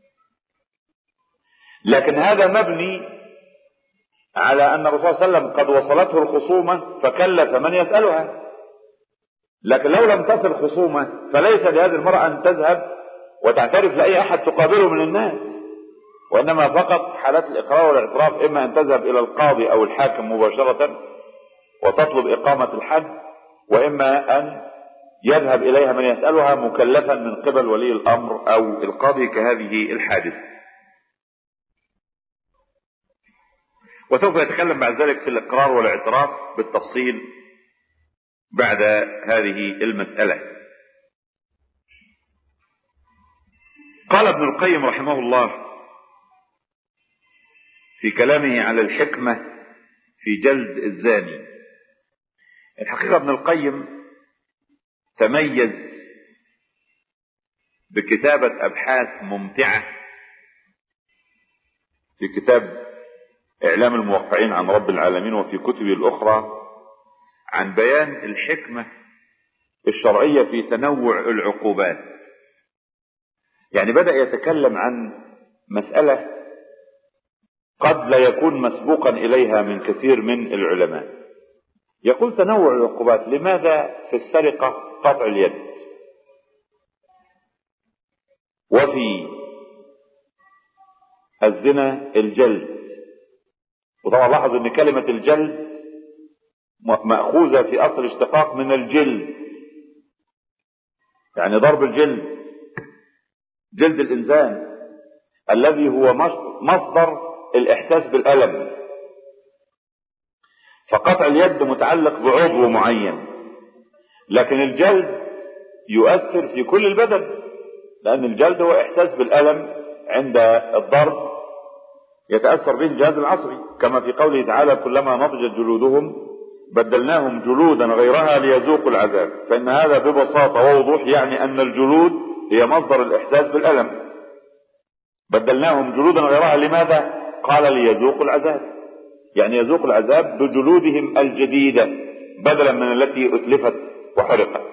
لكن هذا مبني على أن الرسول صلى الله عليه وسلم قد وصلته الخصومة فكلف من يسألها. لكن لو لم تصل خصومة فليس لهذه المرأة أن تذهب وتعترف لأي أحد تقابله من الناس، وإنما فقط حالات الإقرار والاعتراف إما أن تذهب إلى القاضي أو الحاكم مباشرة وتطلب إقامة الحد، وإما أن يذهب إليها من يسألها مكلفا من قبل ولي الأمر أو القاضي كهذه الحادثة. وسوف يتكلم بعد ذلك في الإقرار والاعتراف بالتفصيل بعد هذه المسألة. قال ابن القيم رحمه الله في كلامه على الحكمة في جلد الزاني. الحقيقة ابن القيم تميز بكتابة أبحاث ممتعة في كتاب إعلام الموقعين عن رب العالمين وفي كتبه الأخرى عن بيان الحكمة الشرعية في تنوع العقوبات. يعني بدأ يتكلم عن مسألة قد لا يكون مسبوقا إليها من كثير من العلماء. يقول تنوع العقوبات، لماذا في السرقة قطع اليد، وفي الزنا الجلد؟ وطبعا لاحظ ان كلمة الجلد مأخوذة في اصل اشتقاق من الجلد، يعني ضرب الجلد، جلد الانسان الذي هو مصدر الاحساس بالألم. فقطع اليد متعلق بعضو معين، لكن الجلد يؤثر في كل البدن، لان الجلد هو احساس بالألم عند الضرب يتأثر به الجهاز العصبي، كما في قوله تعالى كلما نضجت جلودهم بدلناهم جلودا غيرها ليذوقوا العذاب. فإن هذا ببساطة ووضوح يعني أن الجلود هي مصدر الإحساس بالألم. بدلناهم جلودا غيرها لماذا؟ قال ليذوقوا العذاب، يعني يذوقوا العذاب بجلودهم الجديدة بدلا من التي أتلفت وحرقت.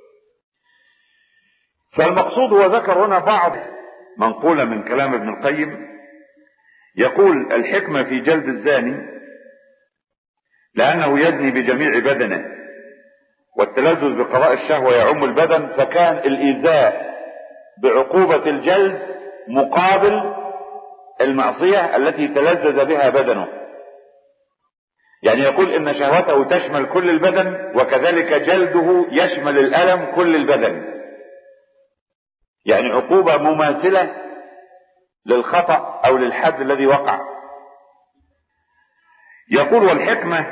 فالمقصود هو ذكر هنا بعض منقولة من كلام ابن القيم. يقول الحكمة في جلد الزاني لأنه يزني بجميع بدنه، والتلذذ بقضاء الشهوة يعم البدن، فكان الإيذاء بعقوبة الجلد مقابل المعصية التي تلذذ بها بدنه. يعني يقول إن شهوته تشمل كل البدن، وكذلك جلده يشمل الألم كل البدن، يعني عقوبة مماثلة للخطأ أو للحد الذي وقع. يقول والحكمة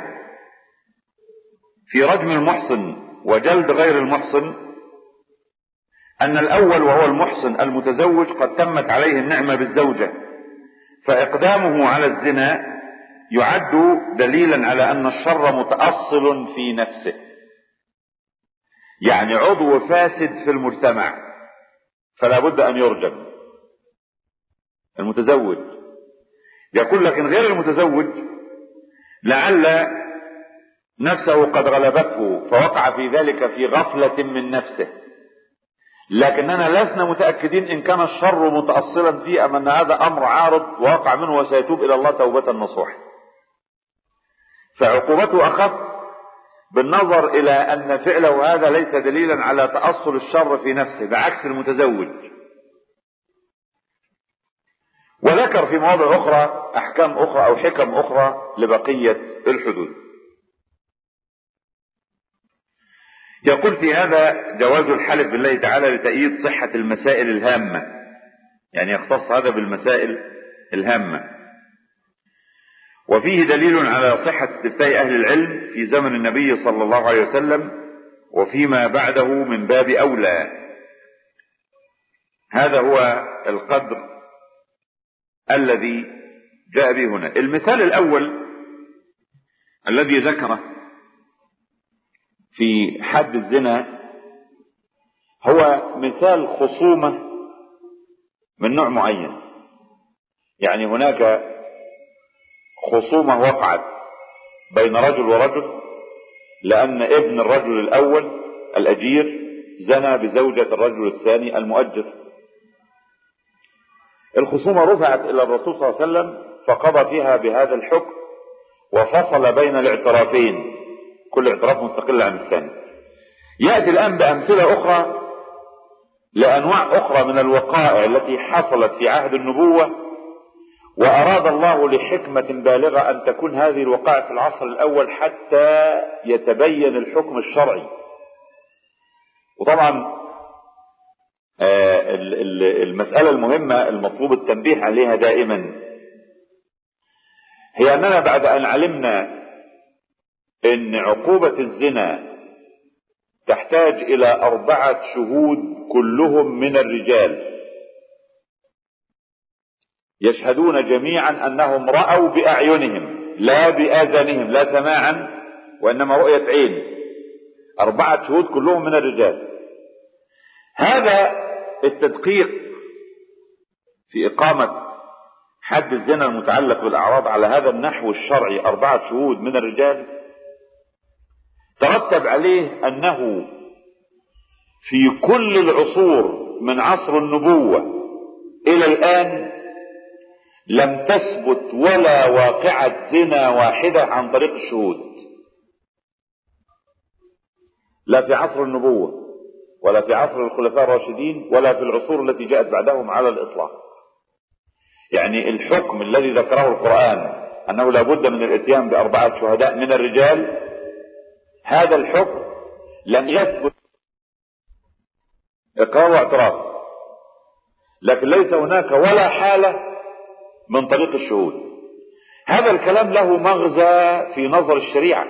في رجم المحصن وجلد غير المحصن أن الأول وهو المحصن المتزوج قد تمت عليه النعمة بالزوجة، فإقدامه على الزنا يعد دليلا على أن الشر متأصل في نفسه، يعني عضو فاسد في المجتمع فلا بد أن يرجم المتزوج. يقول لكن غير المتزوج لعل نفسه قد غلبته فوقع في ذلك في غفلة من نفسه، لكننا لسنا متأكدين إن كان الشر متأصلا فيه أم أن هذا أمر عارض ووقع منه وسيتوب إلى الله توبة نصوحا. فعقوبته أخف بالنظر إلى أن فعله هذا ليس دليلا على تأصل الشر في نفسه بعكس المتزوج. وذكر في مواضع أخرى أحكام أخرى أو حكم أخرى لبقية الحدود. يقول في هذا جواز الحلف بالله تعالى لتأييد صحة المسائل الهامة، يعني يختص هذا بالمسائل الهامة. وفيه دليل على صحة استفتاء أهل العلم في زمن النبي صلى الله عليه وسلم وفيما بعده من باب أولى. هذا هو القدر الذي جاء به هنا. المثال الأول الذي ذكره في حد الزنا هو مثال خصومة من نوع معين، يعني هناك خصومة وقعت بين رجل ورجل لأن ابن الرجل الأول الأجير زنى بزوجة الرجل الثاني المؤجر. الخصومة رفعت إلى الرسول صلى الله عليه وسلم فقضى فيها بهذا الحكم وفصل بين الاعترافين، كل اعتراف مستقل عن الثاني. يأتي الآن بأمثلة أخرى لأنواع أخرى من الوقائع التي حصلت في عهد النبوة، وأراد الله لحكمة بالغة أن تكون هذه الوقائع في العصر الأول حتى يتبين الحكم الشرعي. وطبعا المسألة المهمة المطلوب التنبيه عليها دائما هي أننا بعد أن علمنا أن عقوبة الزنا تحتاج إلى أربعة شهود كلهم من الرجال يشهدون جميعا أنهم رأوا بأعينهم لا بآذانهم، لا سماعا وإنما رؤية عين، أربعة شهود كلهم من الرجال. هذا التدقيق في إقامة حد الزنا المتعلق بالأعراض على هذا النحو الشرعي، أربعة شهود من الرجال، ترتب عليه أنه في كل العصور من عصر النبوة إلى الآن لم تثبت ولا واقعة زنا واحدة عن طريق الشهود، لا في عصر النبوة ولا في عصر الخلفاء الراشدين ولا في العصور التي جاءت بعدهم على الإطلاق. يعني الحكم الذي ذكره القرآن أنه لا بد من الاتيان بأربعة شهداء من الرجال، هذا الحكم لم يثبت إقرار واعتراف، لكن ليس هناك ولا حالة من طريق الشهود. هذا الكلام له مغزى في نظر الشريعة،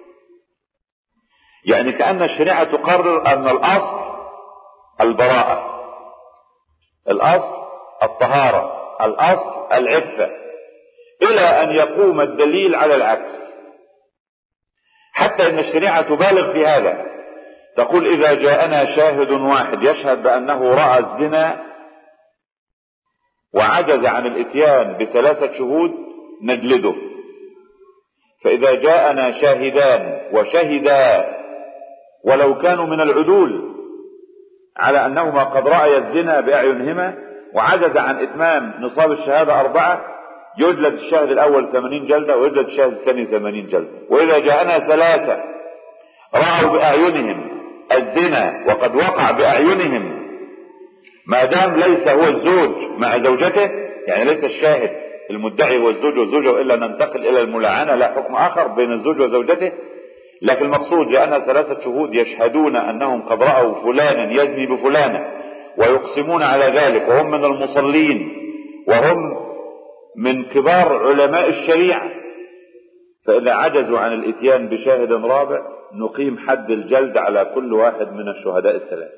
يعني كأن الشريعة تقرر أن الأصل البراءة، الأصل الطهارة، الأصل العفة، إلى أن يقوم الدليل على العكس. حتى إن الشريعة تبالغ في هذا، تقول إذا جاءنا شاهد واحد يشهد بأنه رأى الزنا وعجز عن الاتيان بثلاثة شهود نجلده. فإذا جاءنا شاهدان وشهدا ولو كانوا من العدول على أنهما قد رأيا الزنا بأعينهما وعجز عن إتمام نصاب الشهادة أربعة، يجلد الشاهد الأول ثمانين جلدة ويجلد الشاهد الثاني ثمانين جلدة. وإذا جاءنا ثلاثة رأوا بأعينهم الزنا وقد وقع بأعينهم، ما دام ليس هو الزوج مع زوجته، يعني ليس الشاهد المدعي هو الزوج والزوجة، وإلا ننتقل إلى الملاعنة، لا حكم آخر بين الزوج وزوجته. لكن المقصود جاءنا ثلاثة شهود يشهدون أنهم قد رأوا فلانا يزني بفلانة ويقسمون على ذلك، وهم من المصلين وهم من كبار علماء الشريعة، فإذا عجزوا عن الاتيان بشاهد رابع نقيم حد الجلد على كل واحد من الشهداء الثلاثة.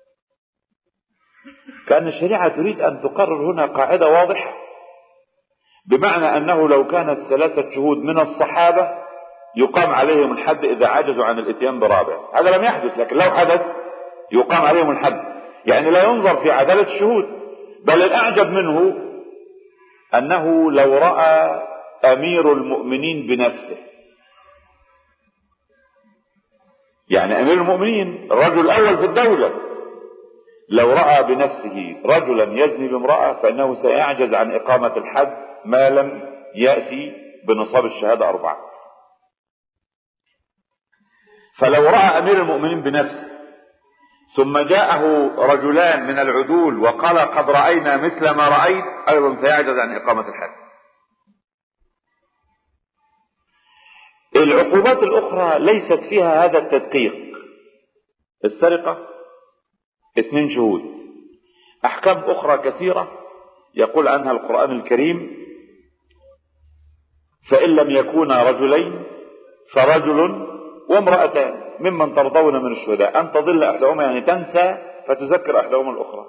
كأن الشريعة تريد أن تقرر هنا قاعدة واضحة، بمعنى أنه لو كانت ثلاثة شهود من الصحابة يقام عليهم الحد إذا عجزوا عن الاتيان برابع. هذا لم يحدث، لكن لو حدث يقام عليهم الحد. يعني لا ينظر في عدالة الشهود، بل الأعجب منه أنه لو رأى أمير المؤمنين بنفسه، يعني أمير المؤمنين الرجل الأول في الدولة، لو رأى بنفسه رجلا يزني بامرأة فإنه سيعجز عن إقامة الحد ما لم يأتي بنصاب الشهادة أربعة. فلو رأى أمير المؤمنين بنفسه ثم جاءه رجلان من العدول وقال قد رأينا مثل ما رأيت، أيضا سيعجز عن إقامة الحد. العقوبات الأخرى ليست فيها هذا التدقيق. السرقة اثنين شهود. أحكام أخرى كثيرة يقول عنها القرآن الكريم فإن لم يكونا رجلين فرجل وامرأتان ممن ترضون من الشهداء أن تضل إحداهما، يعني تنسى فتذكر إحداهما الأخرى.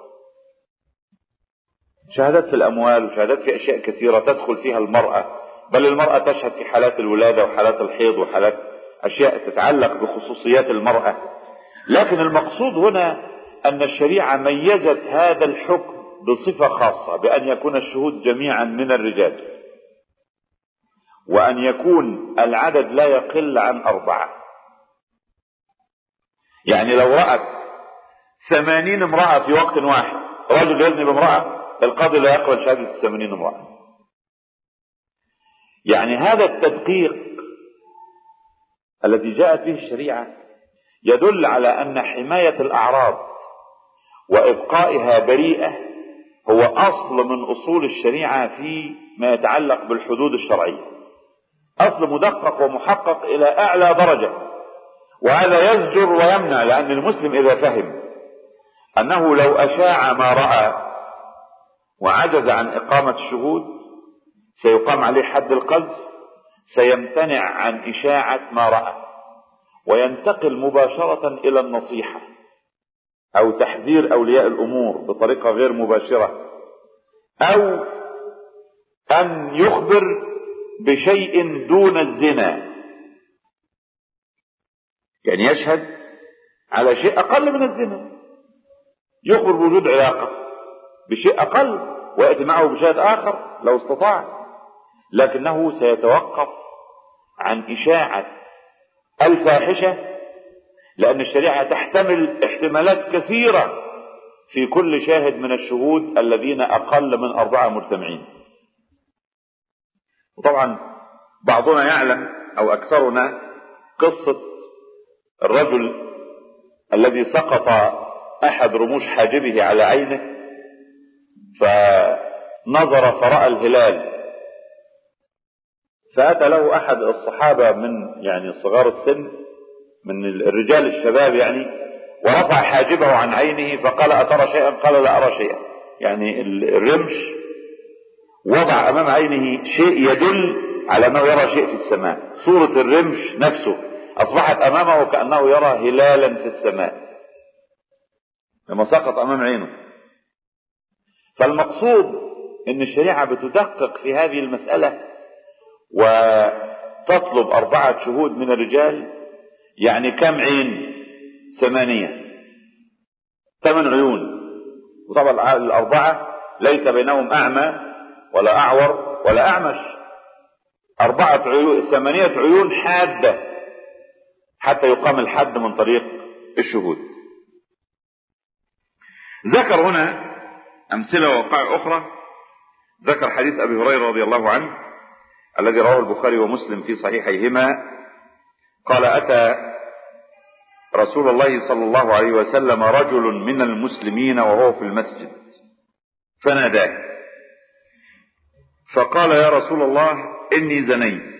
شهادات في الأموال وشهادات في أشياء كثيرة تدخل فيها المرأة، بل المرأة تشهد في حالات الولادة وحالات الحيض وحالات أشياء تتعلق بخصوصيات المرأة. لكن المقصود هنا أن الشريعة ميزت هذا الحكم بصفة خاصة، بأن يكون الشهود جميعا من الرجال، وأن يكون العدد لا يقل عن أربعة. يعني لو رأت ثمانين امرأة في وقت واحد، رجل يزني بامرأة، القاضي لا يقبل شهادة الثمانين امرأة. يعني هذا التدقيق الذي جاءت به الشريعة يدل على أن حماية الأعراض وإبقائها بريئة هو أصل من أصول الشريعة في ما يتعلق بالحدود الشرعية، أصل مدقق ومحقق إلى أعلى درجة. وهذا يزجر ويمنع، لأن المسلم إذا فهم أنه لو أشاع ما رأى وعجز عن إقامة الشهود سيقام عليه حد القذف، سيمتنع عن إشاعة ما رأى وينتقل مباشرة إلى النصيحة أو تحذير أولياء الأمور بطريقة غير مباشرة، أو أن يخبر بشيء دون الزنا، يعني يشهد على شيء أقل من الزنا، يخبر بوجود علاقة بشيء أقل ويأتي معه بشاهد آخر لو استطاع، لكنه سيتوقف عن إشاعة الفاحشة، لأن الشريعة تحتمل احتمالات كثيرة في كل شاهد من الشهود الذين أقل من أربعة مجتمعين. وطبعا بعضنا يعلم أو أكثرنا قصة الرجل الذي سقط أحد رموش حاجبه على عينه فنظر فرأى الهلال، فأتى له أحد الصحابة من يعني صغار السن من الرجال الشباب يعني، ورفع حاجبه عن عينه فقال أترى شيئا؟ قال لا أرى شيئا. يعني الرمش وضع أمام عينه شيء يدل على أنه يرى شيء في السماء، صورة الرمش نفسه أصبحت أمامه كأنه يرى هلالا في السماء لما سقط أمام عينه. فالمقصود أن الشريعة بتدقق في هذه المسألة وتطلب أربعة شهود من الرجال. يعني كم عين؟ ثمانية، ثمان عيون. وطبعا الأربعة ليس بينهم أعمى ولا أعور ولا أعمش، أربعة عيون، ثمانية عيون حادة حتى يقام الحد من طريق الشهود. ذكر هنا أمثلة ووقائع أخرى. ذكر حديث أبي هريرة رضي الله عنه الذي رواه البخاري ومسلم في صحيحيهما، قال أتى رسول الله صلى الله عليه وسلم رجل من المسلمين وهو في المسجد فناداه فقال يا رسول الله إني زنيت.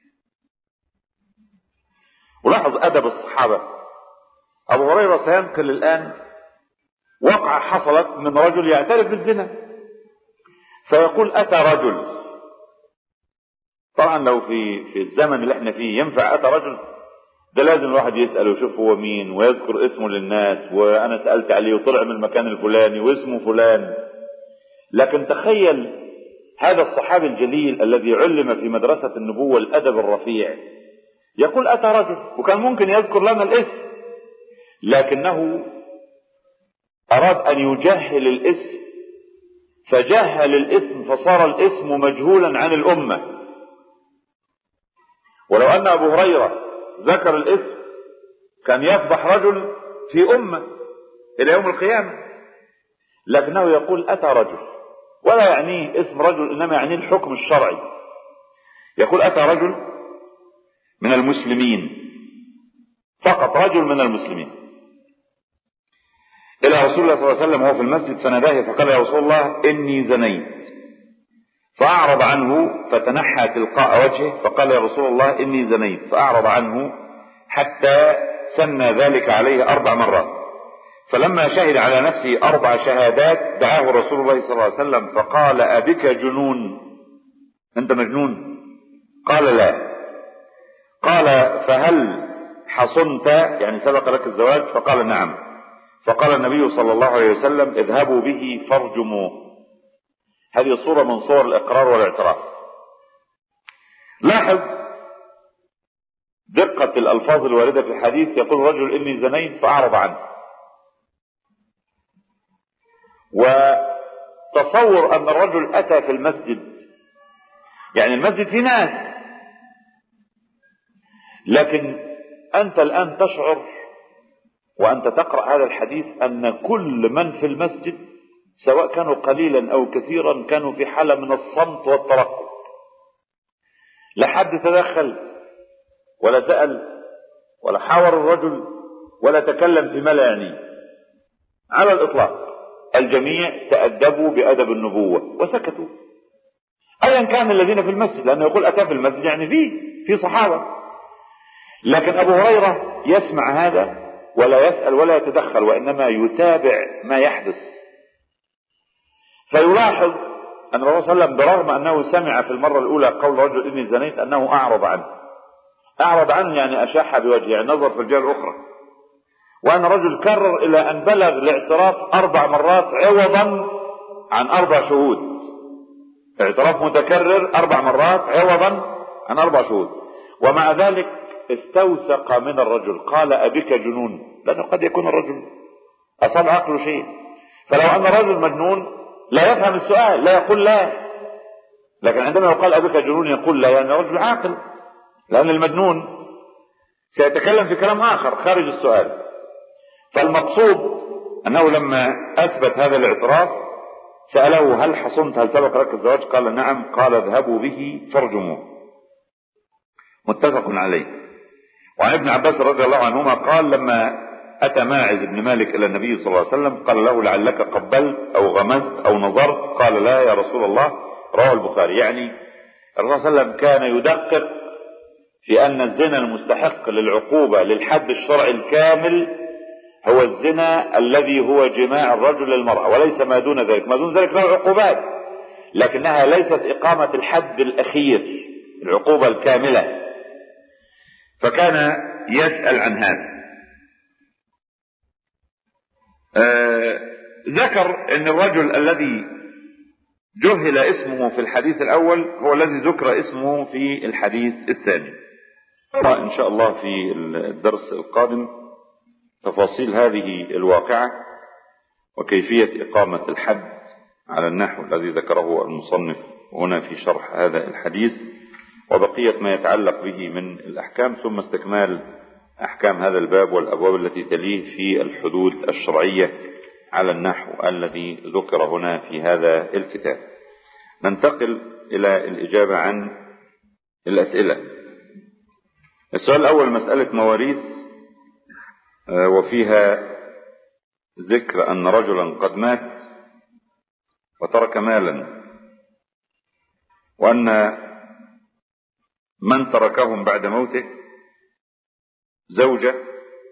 ولاحظ أدب الصحابة. أبو هريرة سينقل الآن وقعة حصلت من رجل يعترف بالزنا، فيقول أتى رجل. طبعا لو في في الزمن اللي احنا فيه ينفع أتى رجل؟ ده لازم الواحد يسأل ويشوف هو مين ويذكر اسمه للناس، وأنا سألت عليه وطلع من المكان الفلاني واسمه فلان. لكن تخيل هذا الصحابي الجليل الذي علم في مدرسة النبوة الأدب الرفيع يقول أتى رجل، وكان ممكن يذكر لنا الاسم، لكنه أراد أن يجهل الاسم فجهل الاسم فصار الاسم مجهولا عن الأمة. ولو أن أبو هريرة ذكر الاسم كان يفضح رجل في أمة إلى يوم القيامة، لكنه يقول أتى رجل، ولا يعنيه اسم رجل إنما يعنيه الحكم الشرعي. يقول أتى رجل من المسلمين، فقط رجل من المسلمين، إلى رسول الله صلى الله عليه وسلم وهو في المسجد فناداه فقال يا رسول الله إني زنيت، فأعرض عنه فتنحى تلقاء وجهه فقال يا رسول الله إني زنيت، فأعرض عنه حتى سنى ذلك عليه أربع مرات، فلما شهد على نفسه أربع شهادات دعاه رسول الله صلى الله عليه وسلم فقال أبك جنون؟ أنت مجنون؟ قال لا. قال فهل حصنت؟ يعني سبق لك الزواج؟ فقال نعم. فقال النبي صلى الله عليه وسلم اذهبوا به فارجموه. هذه صورة من صور الإقرار والاعتراف. لاحظ دقة الألفاظ الواردة في الحديث. يقول رجل إني زنيت فأعرض عنه، وتصور أن الرجل أتى في المسجد، يعني المسجد فيه ناس، لكن أنت الآن تشعر وأنت تقرأ هذا الحديث أن كل من في المسجد سواء كانوا قليلا أو كثيرا كانوا في حالة من الصمت والترقب، لا حد تدخل ولا سأل ولا حاور الرجل ولا تكلم فيما لا يعنيه على الإطلاق. الجميع تأدبوا بأدب النبوة وسكتوا، أيا كان الذين في المسجد، لأنه يقول أتى في المسجد يعني فيه في صحابة. لكن أبو هريرة يسمع هذا ولا يسأل ولا يتدخل، وإنما يتابع ما يحدث. فيلاحظ أن الرسول صلى الله عليه وسلم برغم أنه سمع في المرة الأولى قول رجل إني زنيت أنه أعرض عنه. أعرض عنه يعني أشاح بوجهه، يعني نظر في الجهة الأخرى. وأن رجل كرر إلى أن بلغ الاعتراف أربع مرات عوضا عن أربع شهود. اعتراف متكرر أربع مرات عوضا عن أربع شهود. ومع ذلك استوثق من الرجل، قال أبك جنون، لأنه قد يكون الرجل أصاب عقله شيء. فلو أن الرجل مجنون لا يفهم السؤال، لا يقول لا. لكن عندما يقال أبك جنون يقول لا، يعني رجل عاقل، لأن المجنون سيتكلم في كلام آخر خارج السؤال. فالمقصود أنه لما أثبت هذا الاعتراف سأله هل حصنت، هل سبق لك الزواج؟ قال نعم. قال اذهبوا به فارجموه. متفق عليه. وعن ابن عباس رضي الله عنهما قال لما أتى ماعز بن مالك إلى النبي صلى الله عليه وسلم قال له لعلك قبلت أو غمزت أو نظرت؟ قال لا يا رسول الله. رواه البخاري. يعني الرسول صلى الله عليه وسلم كان يدقق في أن الزنا المستحق للعقوبة للحد الشرعي الكامل هو الزنا الذي هو جماع الرجل للمرأة، وليس ما دون ذلك. ما دون ذلك له عقوبات، لكنها ليست إقامة الحد الأخير، العقوبة الكاملة. فكان يسأل عن هذا. آه ذكر أن الرجل الذي جهل اسمه في الحديث الأول هو الذي ذكر اسمه في الحديث الثاني. إن شاء الله في الدرس القادم تفاصيل هذه الواقعة وكيفية إقامة الحد على النحو الذي ذكره المصنف هنا في شرح هذا الحديث، وبقية ما يتعلق به من الأحكام، ثم استكمال أحكام هذا الباب والأبواب التي تليه في الحدود الشرعية على النحو الذي ذكر هنا في هذا الكتاب. ننتقل إلى الإجابة عن الأسئلة. السؤال الأول مسألة مواريث، وفيها ذكر أن رجلا قد مات وترك مالا، وأن من تركهم بعد موته زوجة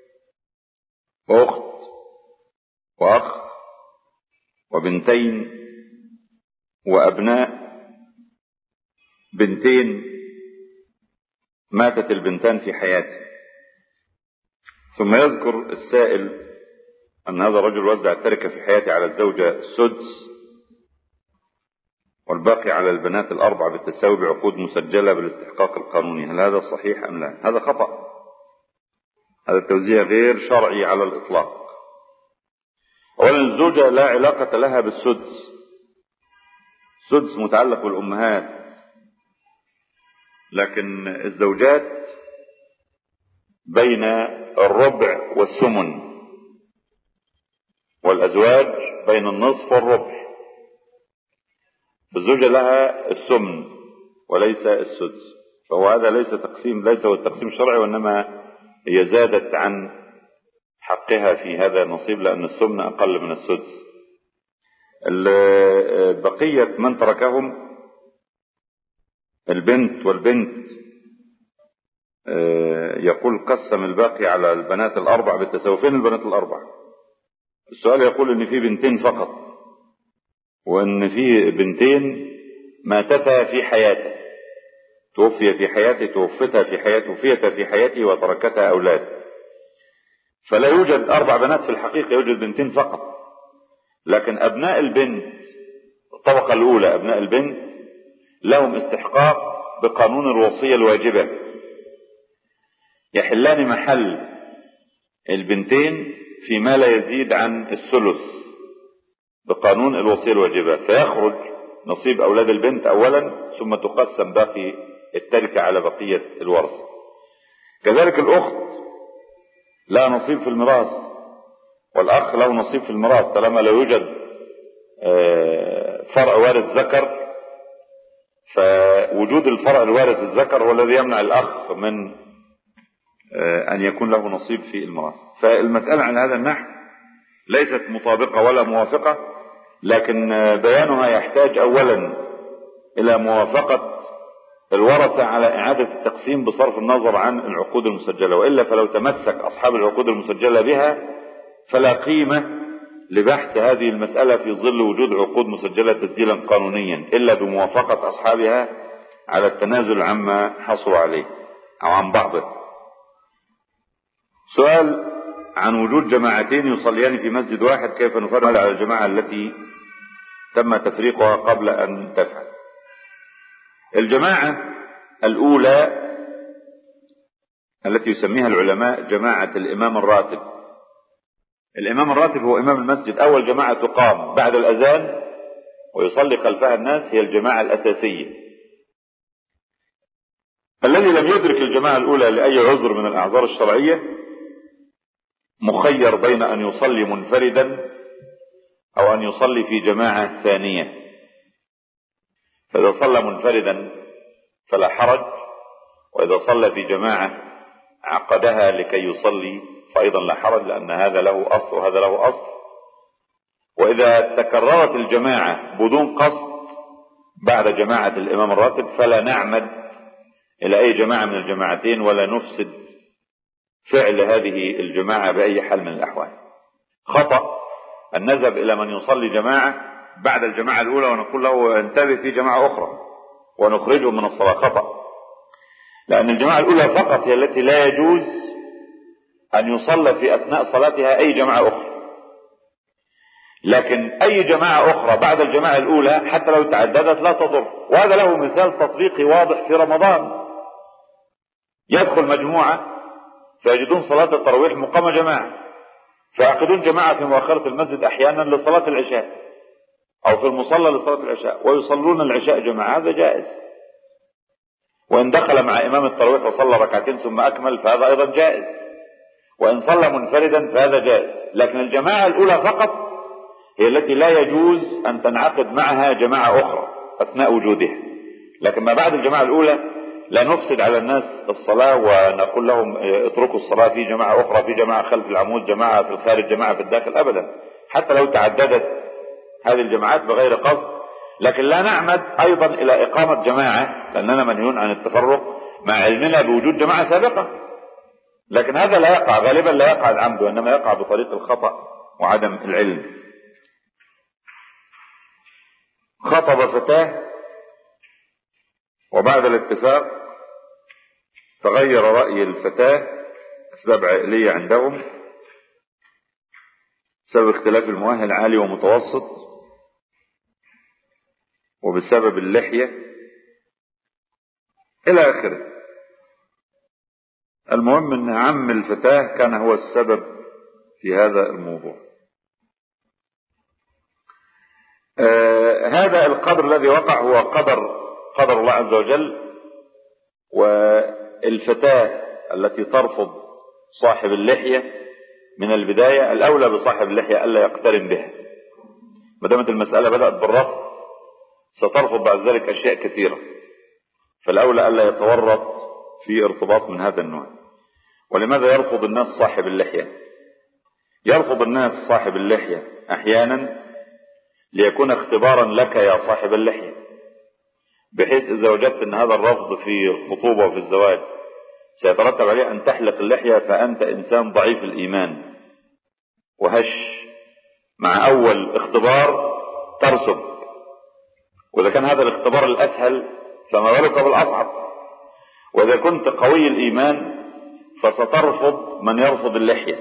وأخت وأخ وبنتين وأبناء. بنتين ماتت البنتان في حياته، ثم يذكر السائل أن هذا الرجل وزع التركة في حياته على الزوجة السدس والباقي على البنات الأربع بالتساوي بعقود مسجلة بالاستحقاق القانوني. هل هذا صحيح أم لا؟ هذا خطأ. هذا التوزيع غير شرعي على الإطلاق. أولا الزوجة لا علاقة لها بالسدس. السدس متعلق بالأمهات، لكن الزوجات بين الربع والثمن، والأزواج بين النصف والربع. الزوجة لها الثمن وليس السدس، فهو هذا ليس تقسيم، ليس هو التقسيم الشرعي، وإنما هي زادت عن حقها في هذا النصيب، لأن الثمن أقل من السدس. بقية من تركهم البنت والبنت يقول قسم الباقي على البنات الأربع بالتساوي. فين البنات الأربع؟ السؤال يقول إن في بنتين فقط، وإن في بنتين ماتتا في حياته، توفي في حياته، توفتها في حياته، توفيتها في حياته وتركتها أولاد. فلا يوجد أربع بنات في الحقيقة، يوجد بنتين فقط. لكن أبناء البنت الطبقة الأولى، أبناء البنت لهم استحقاق بقانون الوصية الواجبة، يحلان محل البنتين فيما لا يزيد عن الثلث بقانون الوصية الواجبة، فيخرج نصيب أولاد البنت أولا، ثم تقسم باقي التركة على بقية الورثة. كذلك الأخت لا نصيب في الميراث، والأخ له نصيب في الميراث طالما لا يوجد فرع وارث ذكر، فوجود الفرع الوارث الذكر هو الذي يمنع الأخ من أن يكون له نصيب في الميراث. فالمسألة على هذا النحو ليست مطابقة ولا موافقة، لكن بيانها يحتاج أولا إلى موافقة الورثة على إعادة التقسيم بصرف النظر عن العقود المسجلة، وإلا فلو تمسك أصحاب العقود المسجلة بها فلا قيمة لبحث هذه المسألة في ظل وجود عقود مسجلة تسجيلا قانونيا إلا بموافقة أصحابها على التنازل عما حصلوا عليه أو عن بعضه. سؤال عن وجود جماعتين يصليان في مسجد واحد، كيف نفرق على الجماعة التي تم تفريقها قبل أن تفعل؟ الجماعة الأولى التي يسميها العلماء جماعة الإمام الراتب. الإمام الراتب هو إمام المسجد، أول جماعة تقام بعد الأذان ويصلي خلفها الناس هي الجماعة الأساسية. الذي لم يدرك الجماعة الأولى لأي عذر من الأعذار الشرعية مخير بين أن يصلي منفردا أو أن يصلي في جماعة ثانية. فإذا صلى منفردا فلا حرج، وإذا صلى في جماعة عقدها لكي يصلي فأيضا لا حرج، لأن هذا له أصل وهذا له أصل. وإذا تكررت الجماعة بدون قصد بعد جماعة الإمام الراتب فلا نعمد إلى أي جماعة من الجماعتين ولا نفسد فعل هذه الجماعة بأي حال من الأحوال. خطأ أن نذهب إلى من يصلي جماعة بعد الجماعة الأولى ونقول له انتبه في جماعة أخرى ونخرجه من الصلاة، خطأ، لأن الجماعة الأولى فقط هي التي لا يجوز أن يصلى في أثناء صلاتها أي جماعة أخرى. لكن أي جماعة أخرى بعد الجماعة الأولى حتى لو تعددت لا تضر. وهذا له مثال تطبيقي واضح في رمضان. يدخل مجموعة فيجدون صلاة التراويح مقام جماعة، فيعقدون جماعة في مؤخرة المسجد أحيانا لصلاة العشاء أو في المصلى لصلاة العشاء ويصلون العشاء جماعة، هذا جائز. وإن دخل مع إمام التراويح وصلى ركعتين ثم أكمل فهذا أيضا جائز، وإن صلى منفردا فهذا جائز. لكن الجماعة الأولى فقط هي التي لا يجوز أن تنعقد معها جماعة أخرى أثناء وجودها. لكن ما بعد الجماعة الأولى لا نفسد على الناس الصلاة ونقول لهم اتركوا الصلاة في جماعة أخرى، في جماعة خلف العمود، جماعة في الخارج، جماعة في الداخل، أبدا، حتى لو تعددت هذه الجماعات بغير قصد. لكن لا نعمد أيضا إلى إقامة جماعة لأننا منهيون عن التفرق مع علمنا بوجود جماعة سابقة. لكن هذا لا يقع، غالبا لا يقع العمد، وإنما يقع بطريق الخطأ وعدم العلم. خطب فتاة وبعد الاتفاق تغير رأي الفتاة، أسباب عائلية عندهم بسبب اختلاف المؤهل عالي ومتوسط، وبسبب اللحية إلى آخره. المهم أن عم الفتاة كان هو السبب في هذا الموضوع. آه هذا القدر الذي وقع هو قدر قدر الله عز وجل. والفتاة التي ترفض صاحب اللحية من البداية الأولى بصاحب اللحية ألا يقترن بها. ما دامت المسألة بدأت بالرفض سترفض بعد ذلك أشياء كثيرة، فالأولى ألا يتورط في ارتباط من هذا النوع. ولماذا يرفض الناس صاحب اللحية؟ يرفض الناس صاحب اللحية أحيانا ليكون اختبارا لك يا صاحب اللحية، بحيث إذا وجدت أن هذا الرفض في الخطوبة وفي الزواج سيترتب عليه أن تحلق اللحية فأنت إنسان ضعيف الإيمان وهش، مع أول اختبار ترسب، وإذا كان هذا الاختبار الأسهل فما بالك بالأصعب. وإذا كنت قوي الإيمان فسترفض من يرفض اللحية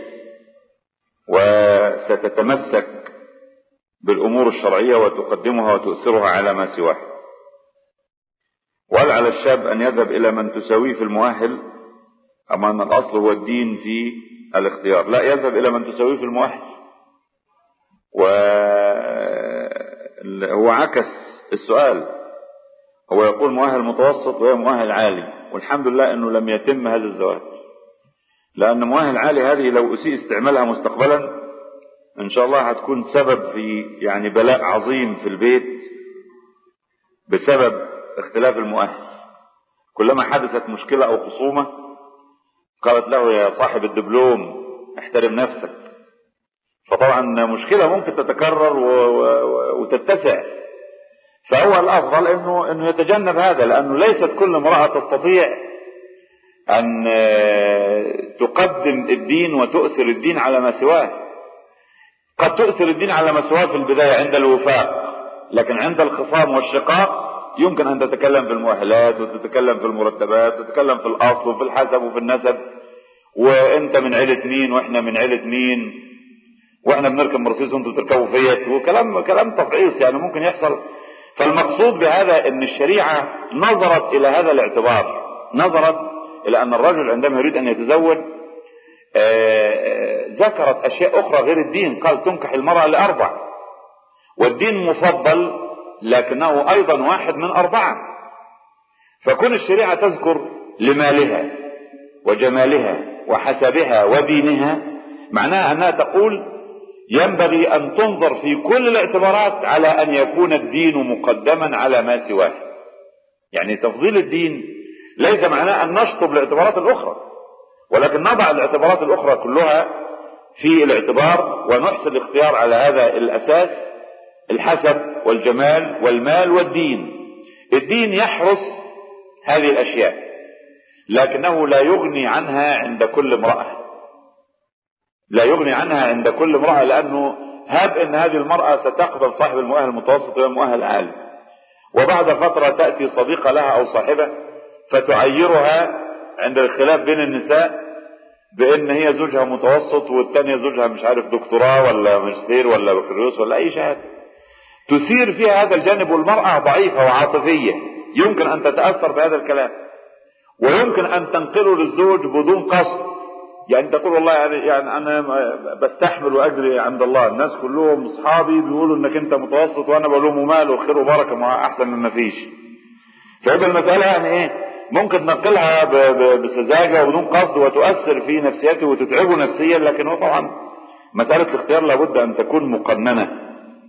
وستتمسك بالأمور الشرعية وتقدمها وتؤثرها على ما سواها. وهل على الشاب أن يذهب إلى من تساويه في المؤهل أم أن الأصل هو الدين في الاختيار؟ لا، يذهب إلى من تساويه في المؤهل. وهو عكس السؤال، هو يقول مؤهل متوسط وهي مؤهل عالي، والحمد لله أنه لم يتم هذا الزواج، لأن مؤهل عالي هذه لو أسيء استعمالها مستقبلا ان شاء الله هتكون سبب في يعني بلاء عظيم في البيت بسبب اختلاف المؤهل. كلما حدثت مشكلة او خصومة قالت له يا صاحب الدبلوم احترم نفسك. فطبعا مشكلة ممكن تتكرر وتتسع، فهو الافضل انه انه يتجنب هذا، لانه ليست كل امرأة تستطيع ان تقدم الدين وتؤثر الدين على ما سواه. قد تؤثر الدين على ما سواه في البداية عند الوفاق، لكن عند الخصام والشقاق يمكن ان تتكلم في المؤهلات وتتكلم في المرتبات وتتكلم في الاصل وفي الحسب وفي النسب، وانت من عيلة مين واحنا من عيلة مين، واحنا بنركب مرسيدس وانتوا بتركبوا فيت، وكلام كلام تفعيص يعني ممكن يحصل. فالمقصود بهذا ان الشريعة نظرت الى هذا الاعتبار، نظرت الى ان الرجل عندما يريد ان يتزوج ذكرت اشياء اخرى غير الدين. قال تنكح المرأة لاربع، والدين مفضل لكنه ايضا واحد من اربعة. فكون الشريعة تذكر لمالها وجمالها وحسبها ودينها معناها انها تقول ينبغي ان تنظر في كل الاعتبارات على ان يكون الدين مقدما على ما سواه. يعني تفضيل الدين ليس معناه ان نشطب الاعتبارات الاخرى، ولكن نضع الاعتبارات الاخرى كلها في الاعتبار ونحسن الاختيار على هذا الاساس: الحسب والجمال والمال والدين. الدين يحرس هذه الاشياء لكنه لا يغني عنها عند كل امرأة، لا يغني عنها عند كل امرأة، لانه هاب ان هذه المرأة ستقبل صاحب المؤهل المتوسط والمؤهل العالي، وبعد فترة تأتي صديقة لها او صاحبة فتعيرها عند الخلاف بين النساء بان هي زوجها متوسط والتانية زوجها مش عارف دكتوراه ولا ماجستير ولا بكالوريوس ولا اي شهادة، تثير فيها هذا الجانب، والمرأة ضعيفة وعاطفية يمكن ان تتأثر بهذا الكلام، ويمكن ان تنقله للزوج بدون قصد. يعني تقول والله يعني انا بستحمل واجري عند الله، الناس كلهم اصحابي بيقولوا انك انت متوسط وانا بقول لهم ماله وخير وبركه ما احسن من ما فيش. فيبقى المساله يعني ايه؟ ممكن تنقلها بسذاجه وبدون قصد وتؤثر في نفسيته وتتعبه نفسيا، لكن هو طبعا مساله الاختيار لابد ان تكون مقننه.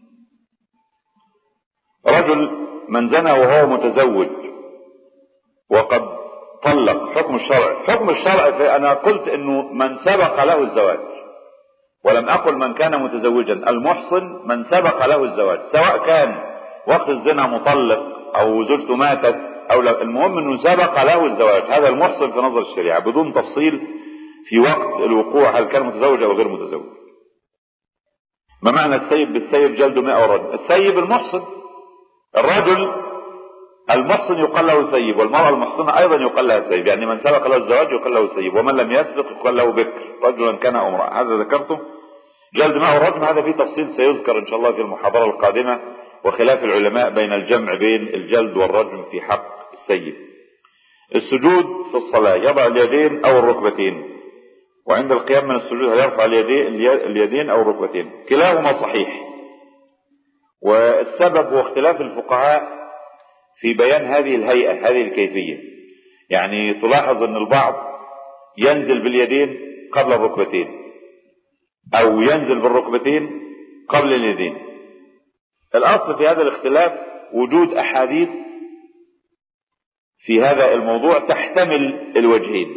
رجل من زنى وهو متزوج وقد طلق، حكم الشرع حكم الشرع انا قلت انه من سبق له الزواج، ولم اقل من كان متزوجا. المحصن من سبق له الزواج، سواء كان وقت الزنا مطلق او زوجته ماتت او لا، المهم انه سبق له الزواج. هذا المحصن في نظر الشريعة بدون تفصيل في وقت الوقوع هل كان متزوج او غير متزوج. ما معنى السيب بالسيب جلد مئة والرجل؟ السيب المحصن، الرجل المحصن يقال له سيب، والمرأة المحصنة ايضا يقال لها سيب، يعني من سبق له الزواج يقال له سيب، ومن لم يسبق يقال له بكر رجلا كان او امرأة. هذا ذكرته. جلد مئة والرجم هذا فيه تفصيل سيذكر ان شاء الله في المحاضرة القادمة، وخلاف العلماء بين الجمع بين الجلد والرجم في حق السيب. السجود في الصلاة يضع اليدين او الركبتين، وعند القيام من السجود هيرفع اليدين او الركبتين، كلاهما صحيح. والسبب هو اختلاف الفقهاء في بيان هذه الهيئة، هذه الكيفية. يعني تلاحظ ان البعض ينزل باليدين قبل الركبتين او ينزل بالركبتين قبل اليدين. الاصل في هذا الاختلاف وجود احاديث في هذا الموضوع تحتمل الوجهين،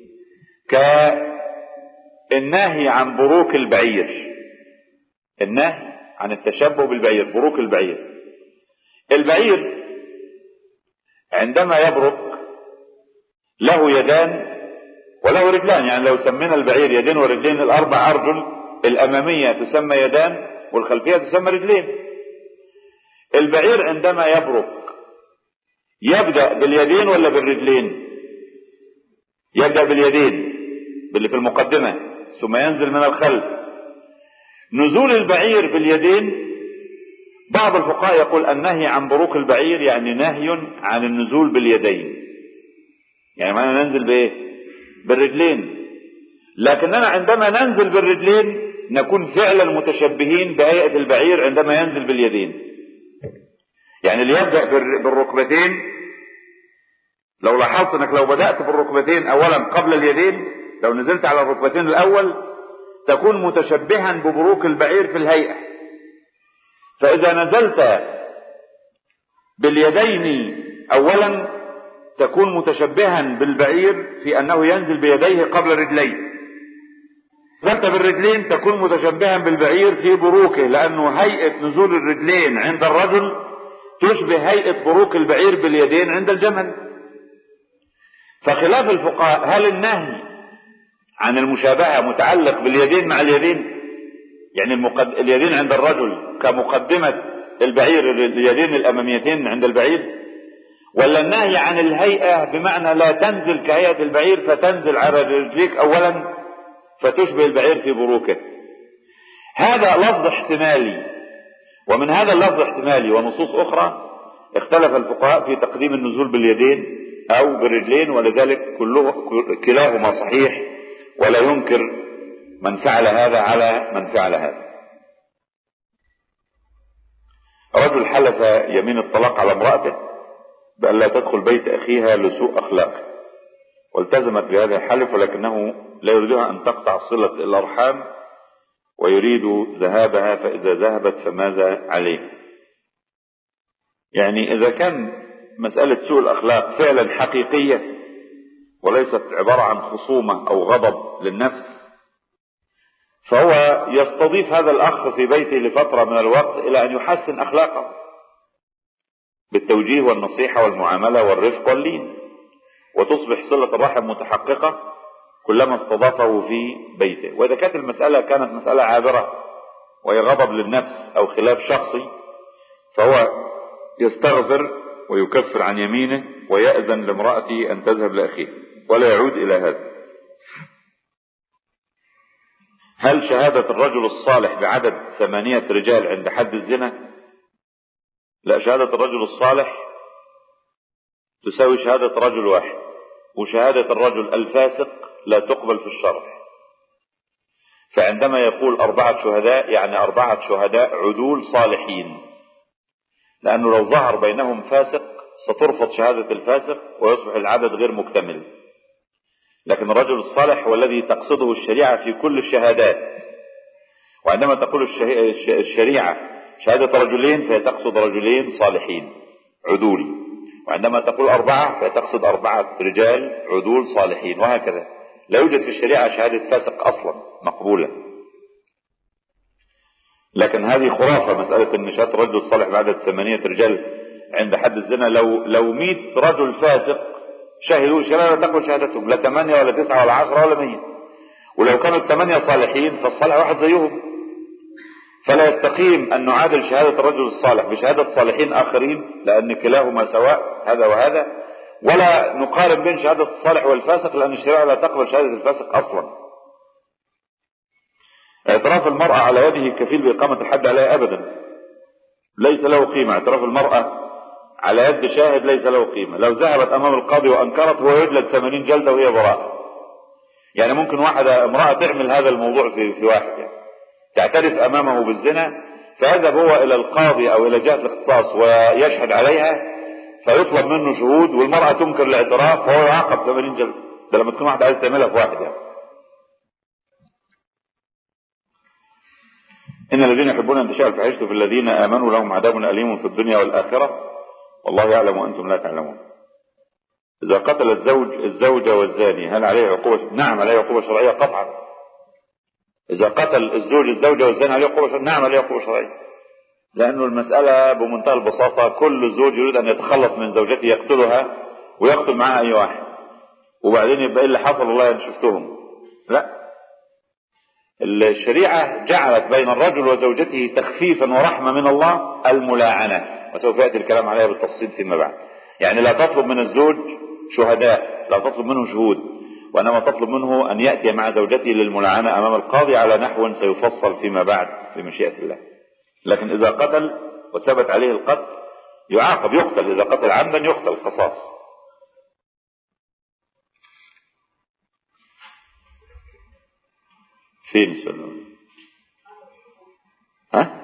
كالنهي عن بروك البعير، النهي عن التشبه بالبعير، بروك البعير. البعير عندما يبرك له يدان وله رجلان، يعني لو سمينا البعير يدين ورجلين، الاربع ارجل الامامية تسمى يدان والخلفية تسمى رجلين. البعير عندما يبرك يبدأ باليدين ولا بالرجلين؟ يبدأ باليدين باللي في المقدمة ثم ينزل من الخلف. نزول البعير باليدين بعض الفقهاء يقول النهي عن بروك البعير يعني نهي عن النزول باليدين، يعني معنى ننزل بايه؟ بالرجلين. لكننا عندما ننزل بالرجلين نكون فعلا متشبهين بهيئة البعير عندما ينزل باليدين. يعني اللي يبدأ بالركبتين، لو لاحظت انك لو بدأت بالركبتين اولا قبل اليدين، لو نزلت على الركبتين الاول تكون متشبها ببروك البعير في الهيئة. فإذا نزلت باليدين أولا تكون متشبها بالبعير في أنه ينزل بيديه قبل رجليه. نزلت بالرجلين تكون متشبها بالبعير في بروكه، لأنه هيئة نزول الرجلين عند الرجل تشبه هيئة بروك البعير باليدين عند الجمل. فخلاف الفقهاء هل النهي عن المشابهة متعلق باليدين مع اليدين، يعني المقد... اليدين عند الرجل كمقدمة البعير اليدين الأماميتين عند البعير، ولا النهي عن الهيئة بمعنى لا تنزل كهيئة البعير فتنزل على رجليك أولا فتشبه البعير في بروكه. هذا لفظ احتمالي، ومن هذا اللفظ احتمالي ونصوص أخرى اختلف الفقهاء في تقديم النزول باليدين أو بالرجلين، ولذلك كله كلاهما صحيح ولا ينكر من فعل هذا على من فعل هذا. رجل حلف يمين الطلاق على امرأته بأن لا تدخل بيت أخيها لسوء أخلاقه، والتزمت بهذا الحلف، ولكنه لا يريدها أن تقطع صلة الأرحام ويريد ذهابها، فإذا ذهبت فماذا عليه؟ يعني إذا كان مسألة سوء الأخلاق فعلا حقيقية وليست عبارة عن خصومة أو غضب للنفس، فهو يستضيف هذا الأخ في بيته لفترة من الوقت إلى أن يحسن أخلاقه بالتوجيه والنصيحة والمعاملة والرفق واللين، وتصبح صلة الرحم متحققة كلما استضافه في بيته. وإذا كانت المسألة كانت مسألة عابرة وهي غضب للنفس أو خلاف شخصي، فهو يستغفر ويكفر عن يمينه ويأذن لامرأته أن تذهب لأخيه ولا يعود إلى هذا. هل شهادة الرجل الصالح بعدد ثمانية رجال عند حد الزنا؟ لا، شهادة الرجل الصالح تساوي شهادة رجل واحد، وشهادة الرجل الفاسق لا تقبل في الشرع. فعندما يقول أربعة شهداء يعني أربعة شهداء عدول صالحين، لأنه لو ظهر بينهم فاسق سترفض شهادة الفاسق ويصبح العدد غير مكتمل. لكن الرجل الصالح هو الذي تقصده الشريعة في كل الشهادات، وعندما تقول الشريعة شهادة رجلين فهي تقصد رجلين صالحين عدول، وعندما تقول أربعة فهي تقصد أربعة رجال عدول صالحين، وهكذا. لا يوجد في الشريعة شهادة فاسق أصلا مقبولة. لكن هذه خرافة، مسألة أن شهادة الرجل الصالح بعدد ثمانية رجال عند حد الزنا. لو لو مئة رجل فاسق شهدوا شهادة لا تقبل شهادتهم، لا ثمانية ولا تسعة ولا عشرة ولا مية. ولو كانوا الثمانية صالحين فالصالح واحد زيهم، فلا يستقيم أن نعادل شهادة الرجل الصالح بشهادة صالحين آخرين، لأن كلاهما سواء هذا وهذا، ولا نقارن بين شهادة الصالح والفاسق، لأن الشريعة لا تقبل شهادة الفاسق أصلا. اعتراف المرأة على يده كفيل بإقامة الحد عليها أبدا، ليس له قيمة. اعتراف المرأة على يد شاهد ليس له قيمة. لو ذهبت أمام القاضي وأنكرت هو يجلد ثمانين جلدة وهي براءة. يعني ممكن واحدة امرأة تعمل هذا الموضوع في, في واحد، يعني تعترف أمامه بالزنا، فيذهب هو إلى القاضي أو إلى جهة الاختصاص ويشهد عليها، فيطلب منه شهود والمرأة تنكر الاعتراف فهو يعاقب ثمانين جلدة. ده لما تكون واحدة عايز تعملها في واحد. يعني إن الذين يحبون أن تشاء الفاحشة في الذين آمنوا لهم عذاب أليم في الدنيا والآخرة والله يعلم وأنتم لا تعلمون. إذا قتل الزوج الزوجة والزاني هل عليه عقوبة؟ نعم عليه عقوبة شرعية قطعا. إذا قتل الزوج الزوجة والزاني عليه عقوبة شرعية؟ نعم عليه عقوبة شرعية، لأنه المسألة بمنتهى البساطة كل زوج يريد أن يتخلص من زوجته يقتلها ويقتل معها أي واحد، وبعدين يبقى إيه اللي حصل والله أنا شفتهم. لا، الشريعة جعلت بين الرجل وزوجته تخفيفا ورحمة من الله الملاعنة، وسوف يأتي الكلام عليها بالتفصيل فيما بعد. يعني لا تطلب من الزوج شهداء، لا تطلب منه شهود، وإنما تطلب منه أن يأتي مع زوجته للملاعنة أمام القاضي على نحو سيفصل فيما بعد في مشيئة الله. لكن إذا قتل وثبت عليه القتل يعاقب، يقتل. إذا قتل عمدا يقتل قصاص. فين السؤال؟ ها؟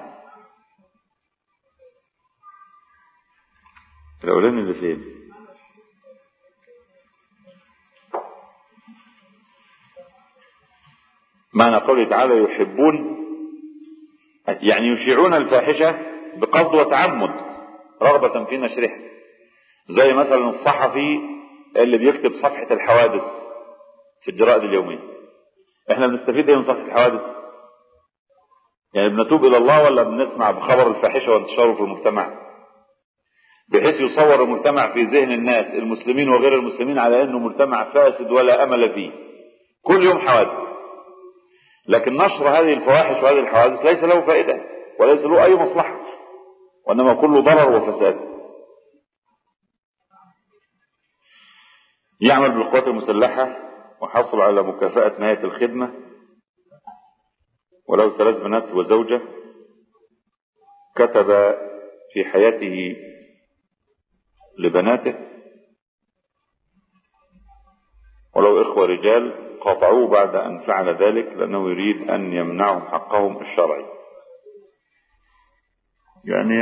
الأولاني اللي فين؟ معنى معنى قوله تعالى يحبون يعني يشيعون الفاحشة بقصد وتعمد رغبة في نشرها، زي مثلا الصحفي اللي بيكتب صفحة الحوادث في الجرائد اليومية. احنا بنستفيد ايه من صفحة الحوادث؟ يعني بنتوب الى الله ولا بنسمع بخبر الفاحشة وانتشاره في المجتمع بحيث يصور المجتمع في ذهن الناس المسلمين وغير المسلمين على انه مجتمع فاسد ولا امل فيه، كل يوم حوادث. لكن نشر هذه الفواحش وهذه الحوادث ليس له فائدة وليس له اي مصلحة، وانما كله ضرر وفساد. يعمل بالقوات المسلحة وحصل على مكافأة نهاية الخدمة وله ثلاث بنات وزوجة. كتب في حياته لبناته ولو إخوة رجال قاطعوه بعد أن فعل ذلك لأنه يريد أن يمنعهم حقهم الشرعي. يعني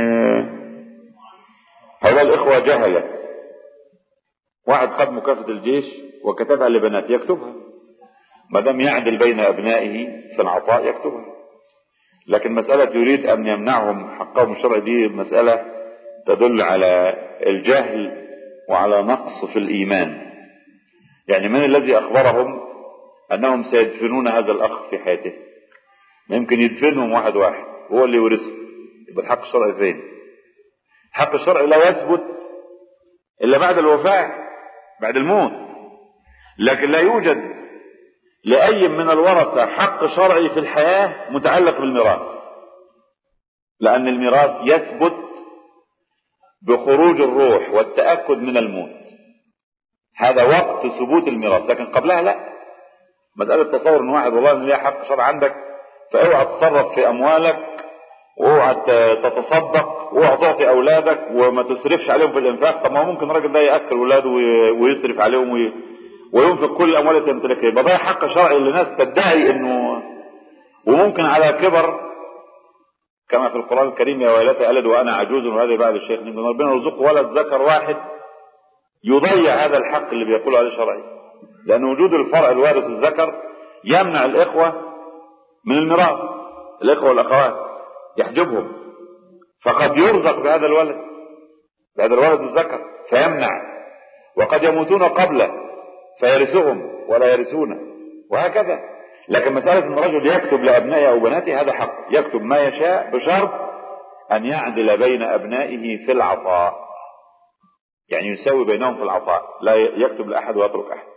هؤلاء الإخوة جهلة. واحد خد مكافأة الجيش وكتبها لبناته يكتبها، ما دام يعدل بين أبنائه في العطاء يكتبها. لكن مسألة يريد أن يمنعهم حقهم الشرعي دي مسألة تدل على الجهل وعلى نقص في الإيمان. يعني من الذي أخبرهم أنهم سيدفنون هذا الأخ في حياته؟ ممكن يدفنهم واحد واحد هو اللي يورثه، يبقى الحق الشرعي فين؟ الحق الشرعي لا يثبت إلا بعد الوفاة، بعد الموت. لكن لا يوجد لأي من الورثة حق شرعي في الحياة متعلق بالميراث، لأن الميراث يثبت بخروج الروح والتأكد من الموت، هذا وقت ثبوت الميراث. لكن قبلها لا. مسألة تصور ان واحد والله ان ليه حق شرعي عندك فاوعى تتصرف في اموالك واوعى تتصدق واوعى تعطي اولادك وما تصرفش عليهم في الانفاق. طب ما هو ممكن الراجل ده ياكل اولاده ويصرف عليهم وينفق كل الاموال اللي تمتلكها، يبقى ده حق شرعي لناس تدعي انه، وممكن على كبر كما في القرآن الكريم يا ويلتى ألد وأنا عجوز وهذا بعد الشيخ من ربنا يرزقه ولد ذكر واحد، يضيع هذا الحق اللي بيقول عليه شرعي، لأن وجود الفرع الوارث الذكر يمنع الإخوة من الميراث، الإخوة والأخوات يحجبهم، فقد يرزق بهذا الولد بهذا الولد الذكر فيمنع، وقد يموتون قبله فيرثهم ولا يرثونه وهكذا. لكن مسألة ان الرجل يكتب لأبنائه أو بناته هذا حق، يكتب ما يشاء بشرط أن يعدل بين أبنائه في العطاء، يعني يساوي بينهم في العطاء، لا يكتب لأحد ويترك أحد.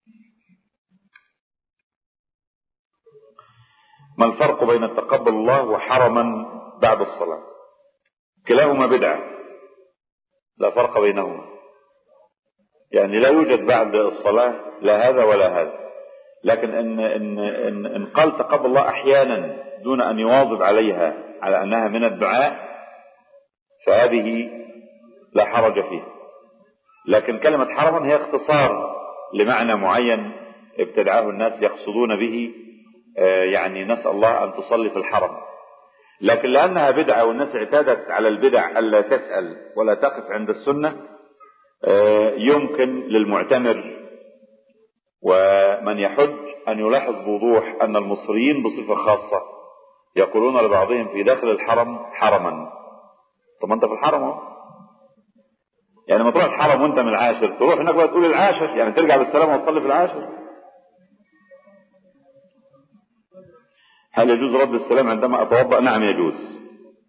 ما الفرق بين تقبل الله وحرما بعد الصلاة؟ كلاهما بدعة لا فرق بينهما، يعني لا يوجد بعد الصلاة لا هذا ولا هذا. لكن إن, إن, إن, إن قال تقبل الله أحيانا دون أن يواظب عليها على أنها من الدعاء فهذه لا حرج فيها. لكن كلمة حرما هي اختصار لمعنى معين ابتدعه الناس يقصدون به يعني نسأل الله أن تصلي في الحرم، لكن لأنها بدعة والناس اعتادت على البدع ألا تسأل ولا تقف عند السنة، يمكن للمعتمر ومن يحج أن يلاحظ بوضوح أن المصريين بصفة خاصة يقولون لبعضهم في داخل الحرم حرما. طب أنت في الحرم اهو، يعني ما تروح الحرم وانت من العاشر تروح هناك بقى تقول العاشر، يعني ترجع بالسلامة وتصلي في العاشر. هل يجوز رد السلام عندما أتوضأ؟ نعم يجوز.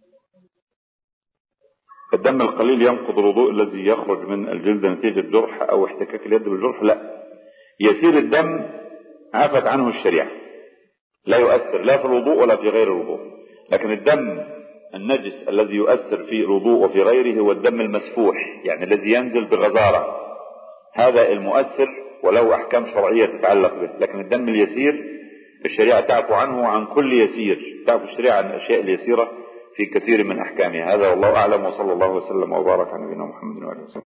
الدم القليل ينقض الوضوء الذي يخرج من الجلد نتيجة جرح أو احتكاك اليد بالجرح؟ لا، يسير الدم عفت عنه الشريعة، لا يؤثر لا في الوضوء ولا في غير الوضوء. لكن الدم النجس الذي يؤثر في الوضوء وفي غيره هو الدم المسفوح، يعني الذي ينزل بغزارة، هذا المؤثر وله أحكام شرعية تتعلق به. لكن الدم اليسير الشريعة تعفو عنه وعن كل يسير، تعفو الشريعة عن الأشياء اليسيرة في كثير من أحكامها. هذا والله أعلم، وصلى الله وسلم وبارك على نبينا محمد وعلى آله وسلم.